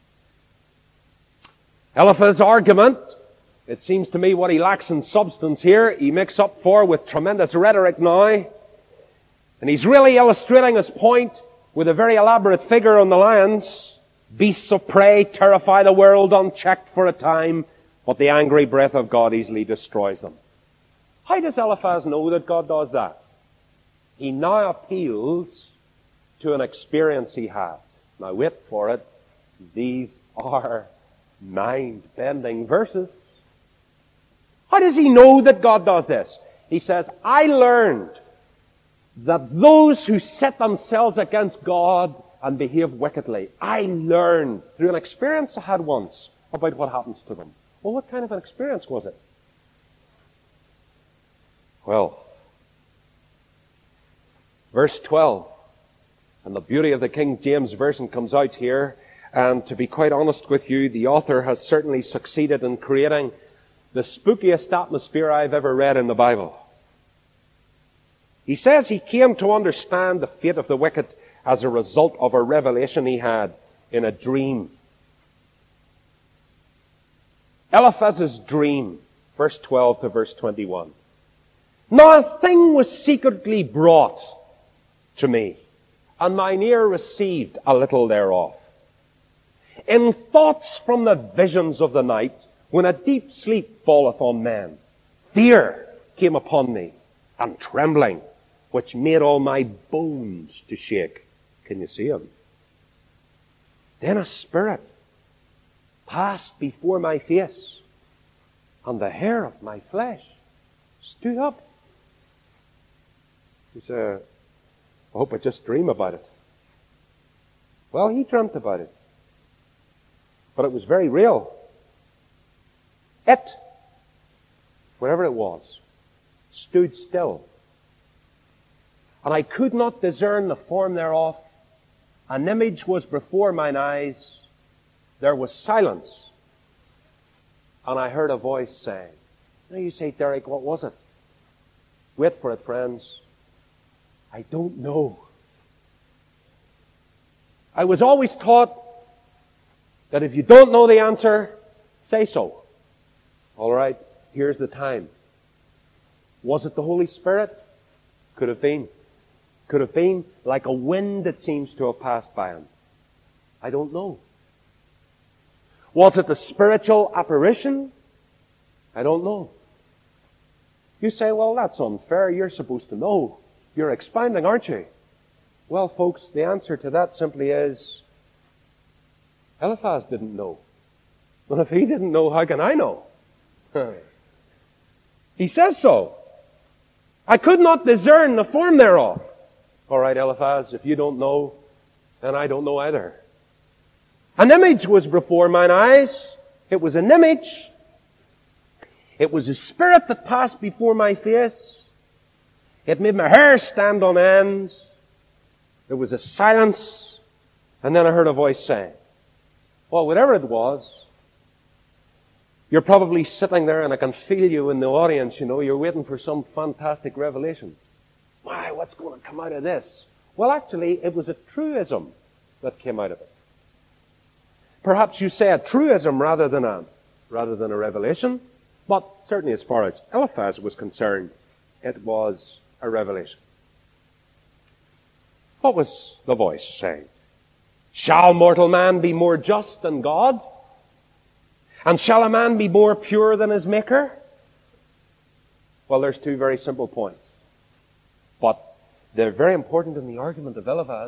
Eliphaz's argument, it seems to me what he lacks in substance here, he makes up for with tremendous rhetoric now. And he's really illustrating his point with a very elaborate figure on the lions. Beasts of prey terrify the world unchecked for a time, but the angry breath of God easily destroys them. How does Eliphaz know that God does that? He now appeals to an experience he had. Now wait for it. These are mind-bending verses. How does he know that God does this? He says, I learned that those who set themselves against God and behave wickedly, I learned through an experience I had once about what happens to them. Well, what kind of an experience was it? Well, verse 12, and the beauty of the King James Version comes out here, and to be quite honest with you, the author has certainly succeeded in creating the spookiest atmosphere I've ever read in the Bible. He says he came to understand the fate of the wicked as a result of a revelation he had in a dream. Eliphaz's dream, verse 12 to verse 21. Now a thing was secretly brought to me, and mine ear received a little thereof. In thoughts from the visions of the night, when a deep sleep falleth on men, fear came upon me, and trembling, which made all my bones to shake. Can you see him? Then a spirit passed before my face, and the hair of my flesh stood up. He said, I hope I just dream about it. Well, he dreamt about it. But it was very real. It, whatever it was, stood still. And I could not discern the form thereof. An image was before mine eyes. There was silence. And I heard a voice saying, now you say, Derek, what was it? Wait for it, friends. I don't know. I was always taught that if you don't know the answer, say so. All right, here's the time. Was it the Holy Spirit? Could have been. Could have been like a wind that seems to have passed by him. I don't know. Was it the spiritual apparition? I don't know. You say, well, that's unfair. You're supposed to know. You're expounding, aren't you? Well, folks, the answer to that simply is, Eliphaz didn't know. Well, if he didn't know, how can I know? He says so. I could not discern the form thereof. All right, Eliphaz, if you don't know, then I don't know either. An image was before mine eyes. It was an image. It was a spirit that passed before my face. It made my hair stand on end. There was a silence. And then I heard a voice saying, well, whatever it was, you're probably sitting there and I can feel you in the audience, you know, you're waiting for some fantastic revelation. My what's going to come out of this? Well, actually, it was a truism that came out of it. Perhaps you say a truism rather than a revelation, but certainly as far as Eliphaz was concerned, it was a revelation. What was the voice saying? Shall mortal man be more just than God? And shall a man be more pure than his Maker? Well, there's two very simple points. But they're very important in the argument of Eliphaz.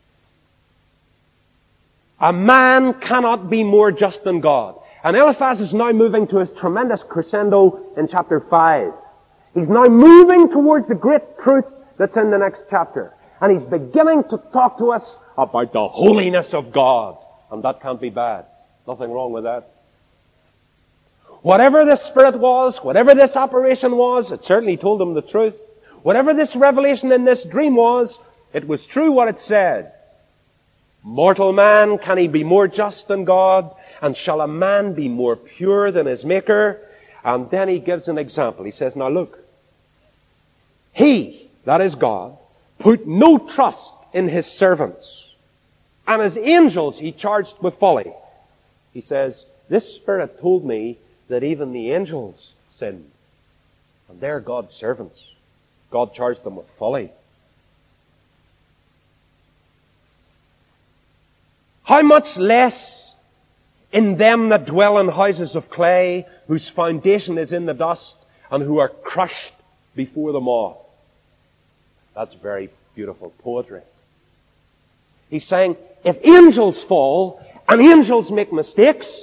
A man cannot be more just than God. And Eliphaz is now moving to a tremendous crescendo in chapter 5. He's now moving towards the great truth that's in the next chapter. And he's beginning to talk to us about the holiness of God. And that can't be bad. Nothing wrong with that. Whatever this spirit was, whatever this operation was, it certainly told him the truth. Whatever this revelation in this dream was, it was true what it said. Mortal man, can he be more just than God? And shall a man be more pure than his Maker? And then he gives an example. He says, now look, he, that is God, put no trust in his servants, and his angels he charged with folly. He says, this spirit told me that even the angels sinned, and they're God's servants. God charged them with folly. How much less in them that dwell in houses of clay, whose foundation is in the dust, and who are crushed before the moth. That's very beautiful poetry. He's saying, if angels fall, and angels make mistakes,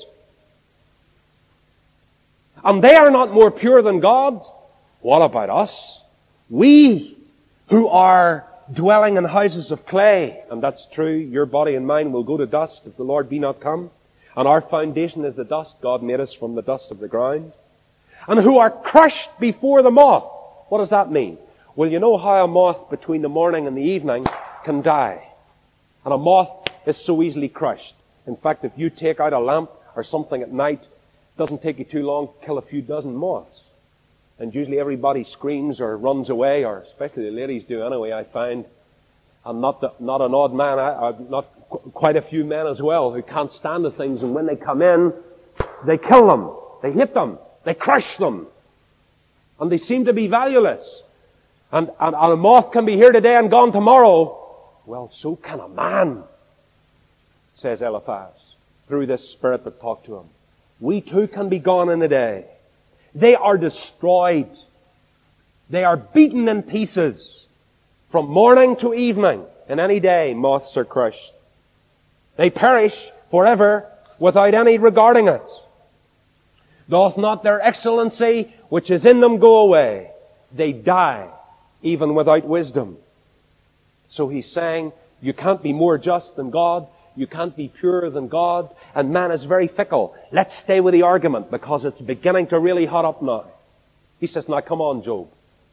and they are not more pure than God, what about us? We who are dwelling in houses of clay, and that's true, your body and mine will go to dust if the Lord be not come, and our foundation is the dust. God made us from the dust of the ground. And who are crushed before the moth. What does that mean? Well, you know how a moth between the morning and the evening can die. And a moth is so easily crushed. In fact, if you take out a lamp or something at night, it doesn't take you too long to kill a few dozen moths. And usually everybody screams or runs away, or especially the ladies do anyway, I find. I'm not an odd man, not quite a few men as well who can't stand the things, and when they come in, they kill them, they hit them, they crush them, and they seem to be valueless. And a moth can be here today and gone tomorrow. Well, so can a man, says Eliphaz, through this spirit that talked to him. We too can be gone in a day. They are destroyed. They are beaten in pieces. From morning to evening, in any day, moths are crushed. They perish forever without any regarding it. Doth not their excellency which is in them go away? They die, even without wisdom. So he's saying, you can't be more just than God. You can't be purer than God. And man is very fickle. Let's stay with the argument because it's beginning to really hot up now. He says, now come on, Job.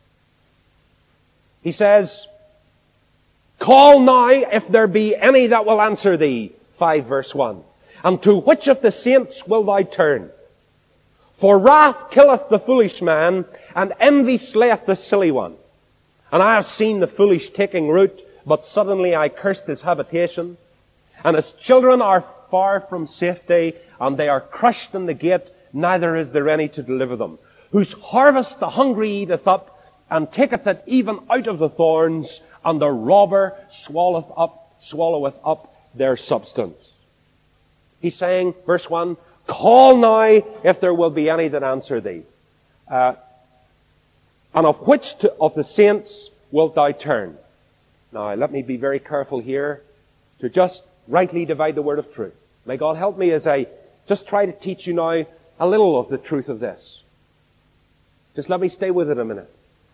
He says, call now if there be any that will answer thee. 5 verse 1. And to which of the saints will thou turn? For wrath killeth the foolish man, and envy slayeth the silly one. And I have seen the foolish taking root, but suddenly I cursed his habitation. And his children are far from safety, and they are crushed in the gate, neither is there any to deliver them. Whose harvest the hungry eateth up, and taketh it even out of the thorns, and the robber swalloweth up their substance. He's saying, verse 1, call now if there will be any that answer thee. And of which of the saints wilt thou turn? Now, let me be very careful here to just rightly divide the word of truth. May God help me as I just try to teach you now a little of the truth of this. Just let me stay with it a minute.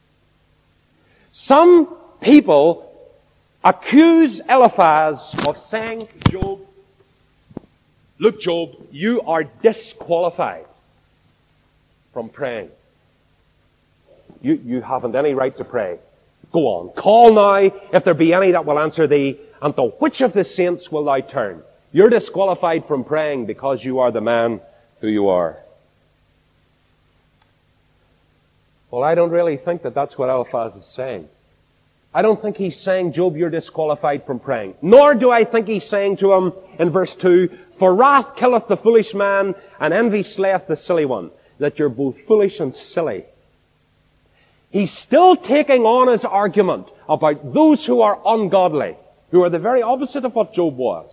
Some people accuse Eliphaz of saying, Job, look, Job, you are disqualified from praying. You haven't any right to pray. Go on, call now if there be any that will answer thee, and to which of the saints will thou turn? You're disqualified from praying because you are the man who you are. Well, I don't really think that that's what Eliphaz is saying. I don't think he's saying, Job, you're disqualified from praying. Nor do I think he's saying to him in verse 2, for wrath killeth the foolish man, and envy slayeth the silly one, that you're both foolish and silly. He's still taking on his argument about those who are ungodly, who are the very opposite of what Job was.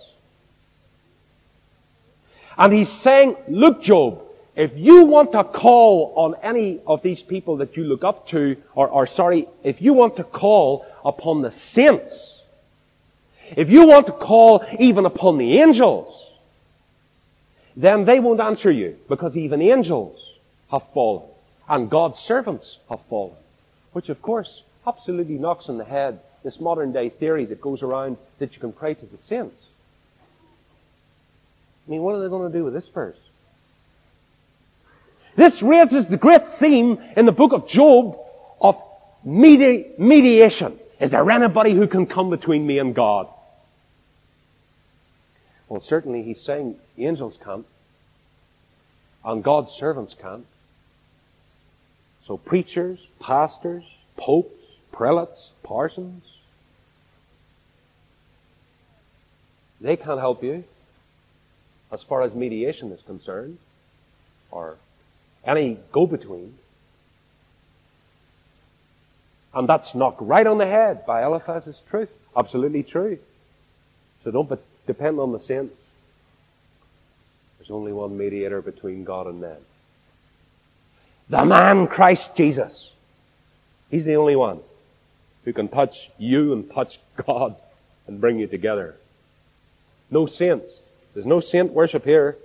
And he's saying, look, Job, if you want to call on any of these people that you look up to, if you want to call upon the saints, if you want to call even upon the angels, then they won't answer you, because even angels have fallen, and God's servants have fallen. Which, of course, absolutely knocks on the head this modern day theory that goes around that you can pray to the saints. I mean, what are they going to do with this verse? This raises the great theme in the book of Job of mediation. Is there anybody who can come between me and God? Well, certainly he's saying the angels can't, and God's servants can't. So preachers, pastors, popes, prelates, parsons, they can't help you as far as mediation is concerned, or any go-between. And that's knocked right on the head by Eliphaz's truth. Absolutely true. So don't depend on the saints. There's only one mediator between God and men. The man Christ Jesus. He's the only one who can touch you and touch God and bring you together. No saints. There's no saint worship here.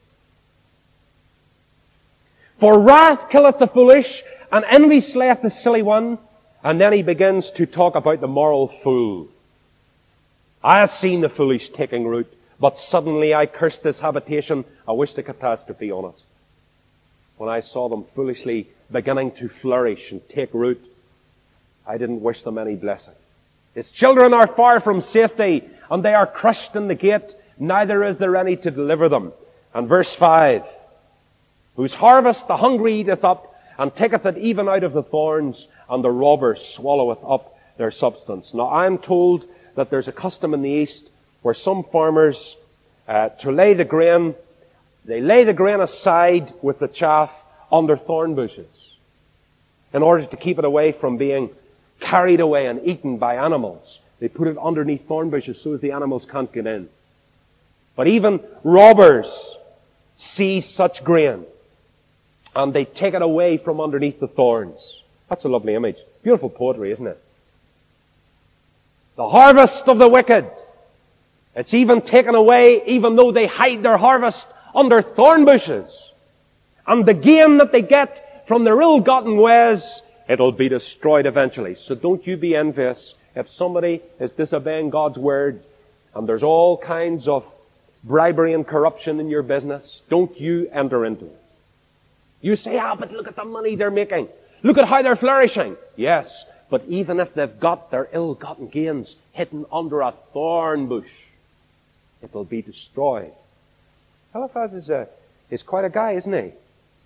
For wrath killeth the foolish, and envy slayeth the silly one. And then he begins to talk about the moral fool. I have seen the foolish taking root, but suddenly I cursed this habitation. I wished a catastrophe on it. When I saw them foolishly beginning to flourish and take root, I didn't wish them any blessing. His children are far from safety, and they are crushed in the gate. Neither is there any to deliver them. And verse 5, whose harvest the hungry eateth up, and taketh it even out of the thorns, and the robber swalloweth up their substance. Now I am told that there's a custom in the East where some farmers, to lay the grain, they lay the grain aside with the chaff under thorn bushes in order to keep it away from being carried away and eaten by animals. They put it underneath thorn bushes so that the animals can't get in. But even robbers seize such grain and they take it away from underneath the thorns. That's a lovely image. Beautiful poetry, isn't it? The harvest of the wicked. It's even taken away even though they hide their harvest under thorn bushes. And the gain that they get from their ill-gotten ways, it'll be destroyed eventually. So don't you be envious if somebody is disobeying God's word and there's all kinds of bribery and corruption in your business. Don't you enter into it. You say, but look at the money they're making. Look at how they're flourishing. Yes, but even if they've got their ill-gotten gains hidden under a thorn bush, it'll be destroyed. Eliphaz is quite a guy, isn't he?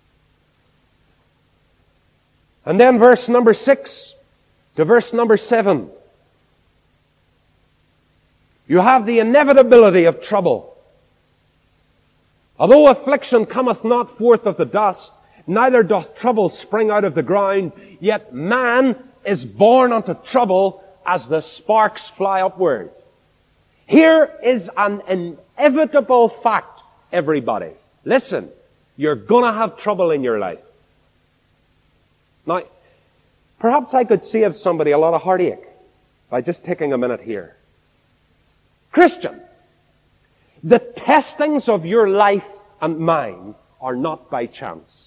And then verse number 6 to verse number 7. You have the inevitability of trouble. Although affliction cometh not forth of the dust, neither doth trouble spring out of the ground, yet man is born unto trouble as the sparks fly upward. Here is an inevitable fact, everybody. Listen, you're gonna have trouble in your life. Now, perhaps I could save somebody a lot of heartache by just taking a minute here. Christian, the testings of your life and mine are not by chance.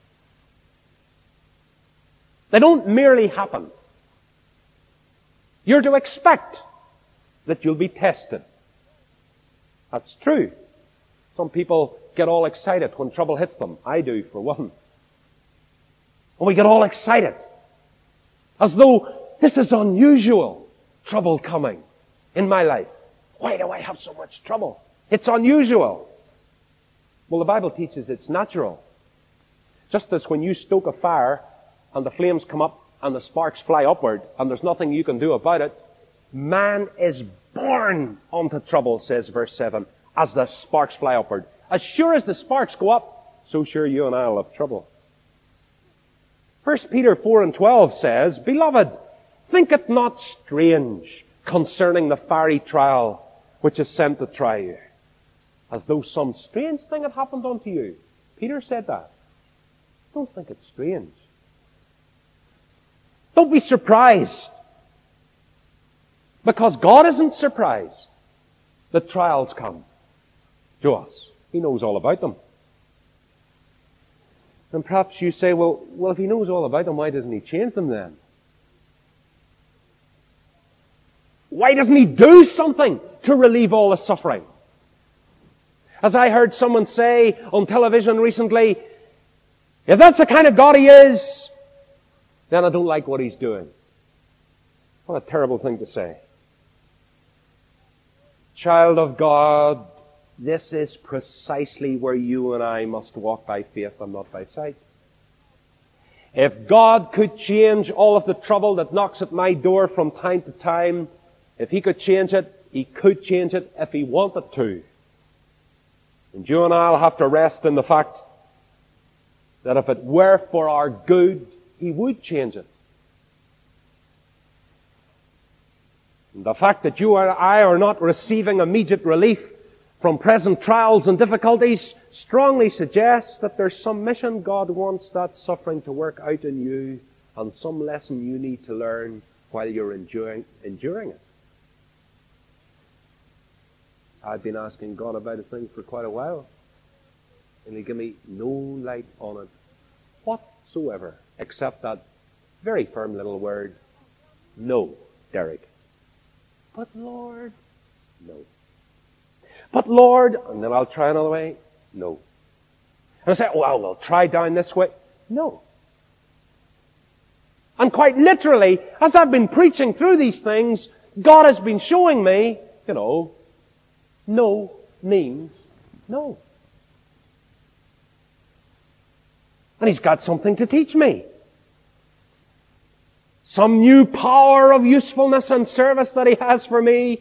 They don't merely happen. You're to expect that you'll be tested. That's true. Some people get all excited when trouble hits them. I do, for one. And we get all excited, as though this is unusual, trouble coming in my life. Why do I have so much trouble? It's unusual. Well, the Bible teaches it's natural. Just as when you stoke a fire and the flames come up and the sparks fly upward, and there's nothing you can do about it. Man is born unto trouble, says verse 7, as the sparks fly upward. As sure as the sparks go up, so sure you and I will have trouble. 1 Peter 4:12 says, Beloved, think it not strange concerning the fiery trial which is sent to try you, as though some strange thing had happened unto you. Peter said that. Don't think it's strange. Don't be surprised. Because God isn't surprised that trials come to us. He knows all about them. And perhaps you say, well, if He knows all about them, why doesn't He change them then? Why doesn't He do something to relieve all the suffering? As I heard someone say on television recently, if that's the kind of God He is, then I don't like what He's doing. What a terrible thing to say. Child of God, this is precisely where you and I must walk by faith and not by sight. If God could change all of the trouble that knocks at my door from time to time, if He could change it, He could change it if He wanted to. And you and I will have to rest in the fact that if it were for our good, He would change it. And the fact that you and I are not receiving immediate relief from present trials and difficulties strongly suggests that there's some mission God wants that suffering to work out in you, and some lesson you need to learn while you're enduring it. I've been asking God about a thing for quite a while, and He gave me no light on it whatsoever, except that very firm little word, no, Derek. But Lord, no. But Lord, and then I'll try another way, no. And I say, well, we'll try down this way. No. And quite literally, as I've been preaching through these things, God has been showing me, no means no. And He's got something to teach me. Some new power of usefulness and service that He has for me,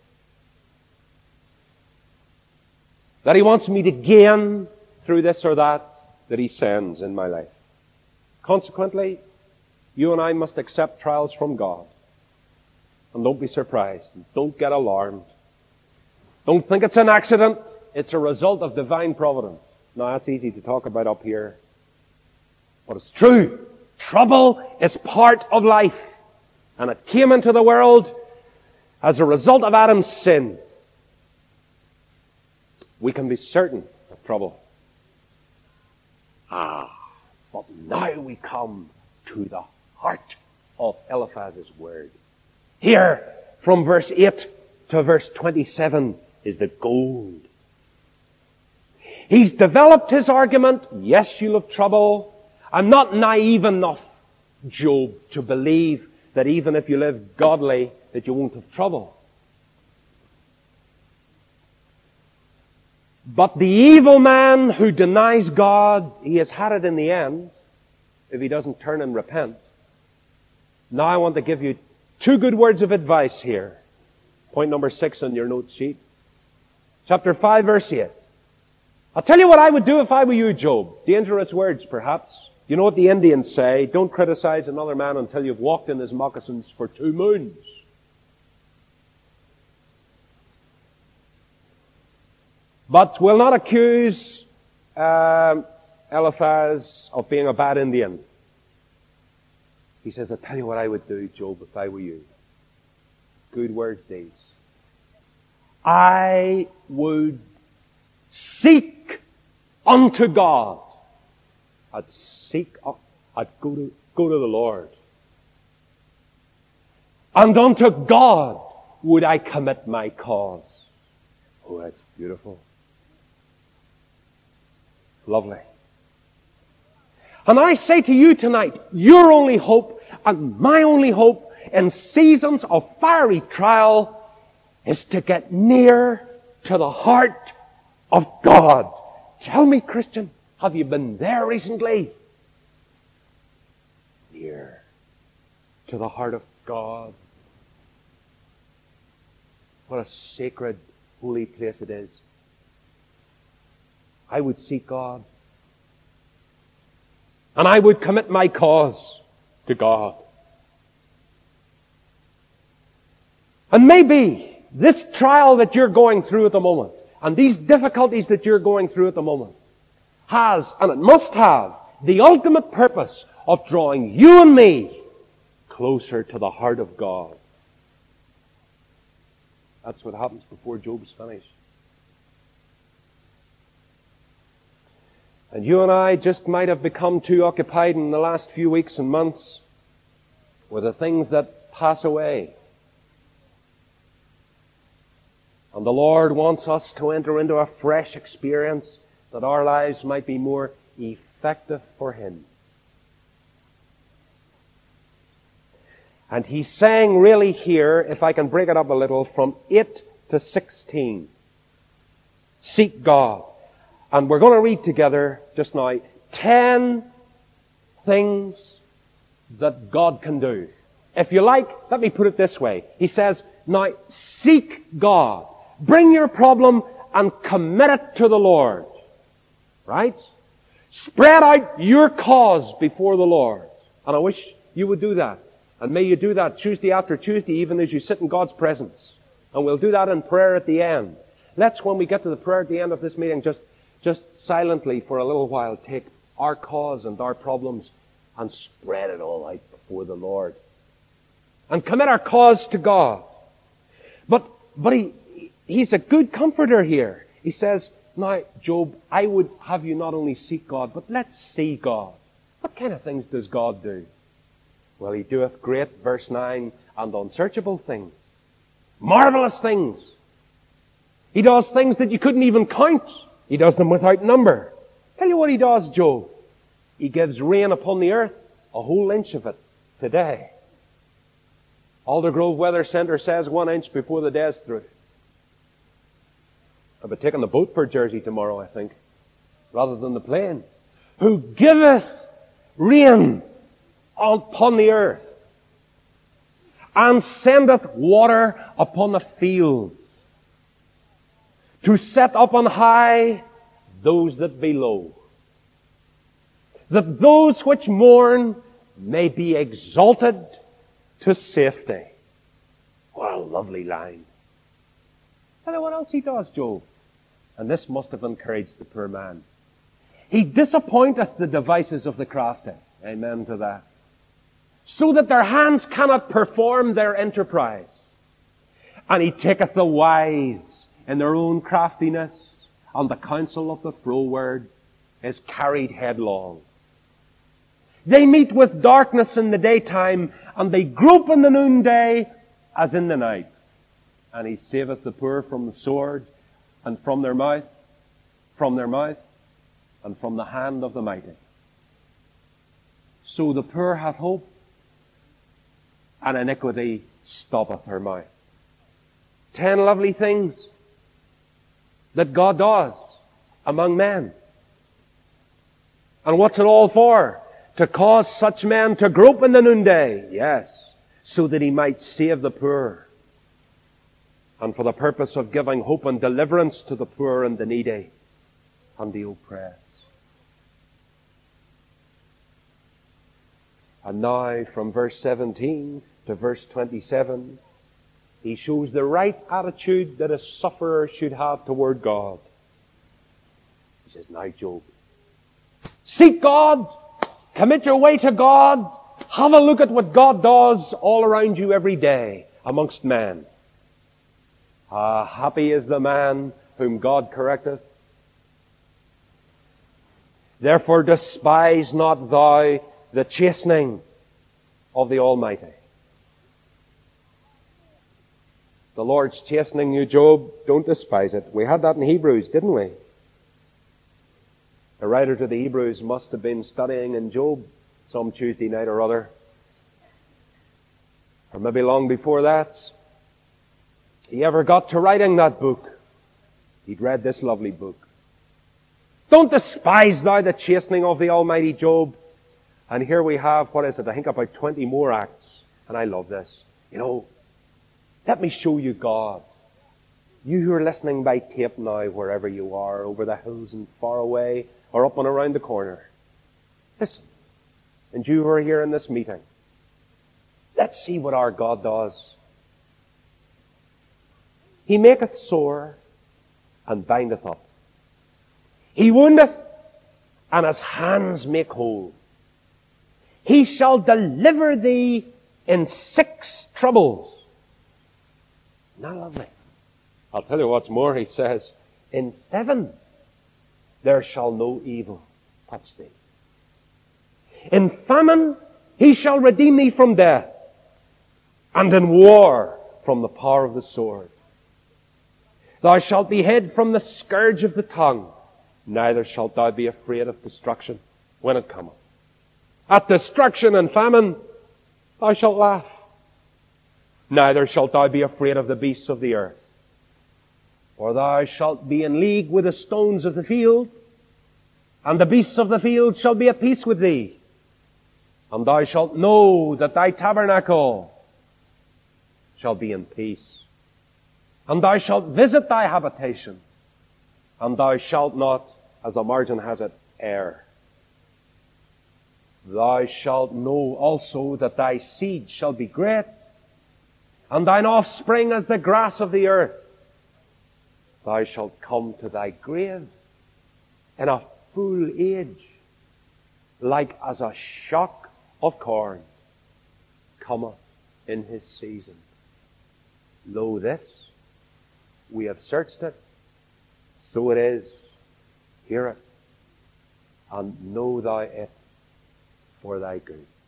that He wants me to gain through this or that He sends in my life. Consequently, you and I must accept trials from God. And don't be surprised. Don't get alarmed. Don't think it's an accident. It's a result of divine providence. Now, that's easy to talk about up here. But it's true. Trouble is part of life. And it came into the world as a result of Adam's sin. We can be certain of trouble. But now we come to the heart of Eliphaz's word. Here, from verse 8 to verse 27, is the gold. He's developed his argument. Yes, you'll have trouble. I'm not naive enough, Job, to believe that even if you live godly, that you won't have trouble. But the evil man who denies God, he has had it in the end, if he doesn't turn and repent. Now I want to give you 2 good words of advice here. Point number 6 on your note sheet. Chapter 5, verse 8. I'll tell you what I would do if I were you, Job. Dangerous words, perhaps. You know what the Indians say? Don't criticize another man until you've walked in his moccasins for 2 moons. But we'll not accuse Eliphaz of being a bad Indian. He says, I'll tell you what I would do, Job, if I were you. Good words these. I would seek unto God. I'd go to the Lord. And unto God would I commit my cause. Oh, that's beautiful. Lovely. And I say to you tonight, your only hope and my only hope in seasons of fiery trial is to get near to the heart of God. Tell me, Christian, have you been there recently? Near to the heart of God. What a sacred, holy place it is. I would seek God. And I would commit my cause to God. And maybe this trial that you're going through at the moment, and these difficulties that you're going through at the moment, has, and it must have, the ultimate purpose of drawing you and me closer to the heart of God. That's what happens before Job's finished. And you and I just might have become too occupied in the last few weeks and months with the things that pass away. And the Lord wants us to enter into a fresh experience that our lives might be more effective for Him. And He's saying really here, if I can break it up a little, from 8 to 16. Seek God. And we're going to read together just now 10 things that God can do. If you like, let me put it this way. He says, now seek God. Bring your problem and commit it to the Lord. Right? Spread out your cause before the Lord. And I wish you would do that. And may you do that Tuesday after Tuesday, even as you sit in God's presence. And we'll do that in prayer at the end. Let's, when we get to the prayer at the end of this meeting, just silently for a little while take our cause and our problems and spread it all out before the Lord. And commit our cause to God. But He's a good comforter here. He says, now, Job, I would have you not only seek God, but let's see God. What kind of things does God do? Well, He doeth great, verse 9, and unsearchable things. Marvelous things. He does things that you couldn't even count. He does them without number. Tell you what He does, Job. He gives rain upon the earth, a whole inch of it today. Aldergrove Weather Centre says 1 inch before the day's through. I'll be taking the boat for Jersey tomorrow, I think, rather than the plane. Who giveth rain upon the earth, and sendeth water upon the field, to set up on high those that be low, that those which mourn may be exalted to safety. What a lovely line. Tell you what else He does, Job. And this must have encouraged the poor man. He disappointeth the devices of the crafty. Amen to that. So that their hands cannot perform their enterprise. And He taketh the wise in their own craftiness, and the counsel of the froward is carried headlong. They meet with darkness in the daytime, and they grope in the noonday as in the night. And He saveth the poor from the sword, and from their mouth, and from the hand of the mighty. So the poor have hope, and iniquity stoppeth her mouth. 10 lovely things that God does among men. And what's it all for? To cause such men to grope in the noonday. Yes, so that He might save the poor. And for the purpose of giving hope and deliverance to the poor and the needy and the oppressed. And now, from verse 17 to verse 27, He shows the right attitude that a sufferer should have toward God. He says, now, Job, seek God, commit your way to God, have a look at what God does all around you every day amongst men. Happy is the man whom God correcteth. Therefore despise not thou the chastening of the Almighty. The Lord's chastening you, Job, don't despise it. We had that in Hebrews, didn't we? The writer to the Hebrews must have been studying in Job some Tuesday night or other. Or maybe long before that. He ever got to writing that book, he'd read this lovely book. Don't despise thou the chastening of the Almighty, Job. And here we have, what is it, I think about 20 more acts. And I love this. You know, let me show you God. You who are listening by tape now, wherever you are, over the hills and far away, or up and around the corner. Listen. And you who are here in this meeting, let's see what our God does. He maketh sore and bindeth up. He woundeth and his hands make whole. He shall deliver thee in 6 troubles. Not lovely. I'll tell you what's more, he says, in 7 there shall no evil touch thee. In famine he shall redeem thee from death, and in war from the power of the sword. Thou shalt be hid from the scourge of the tongue, neither shalt thou be afraid of destruction when it cometh. At destruction and famine thou shalt laugh, neither shalt thou be afraid of the beasts of the earth. For thou shalt be in league with the stones of the field, and the beasts of the field shall be at peace with thee. And thou shalt know that thy tabernacle shall be in peace. And thou shalt visit thy habitation, and thou shalt not, as the margin has it, err. Thou shalt know also that thy seed shall be great, and thine offspring as the grass of the earth. Thou shalt come to thy grave in a full age, like as a shock of corn cometh in his season. Lo, this, we have searched it, so it is. Hear it, and know thou it for thy good.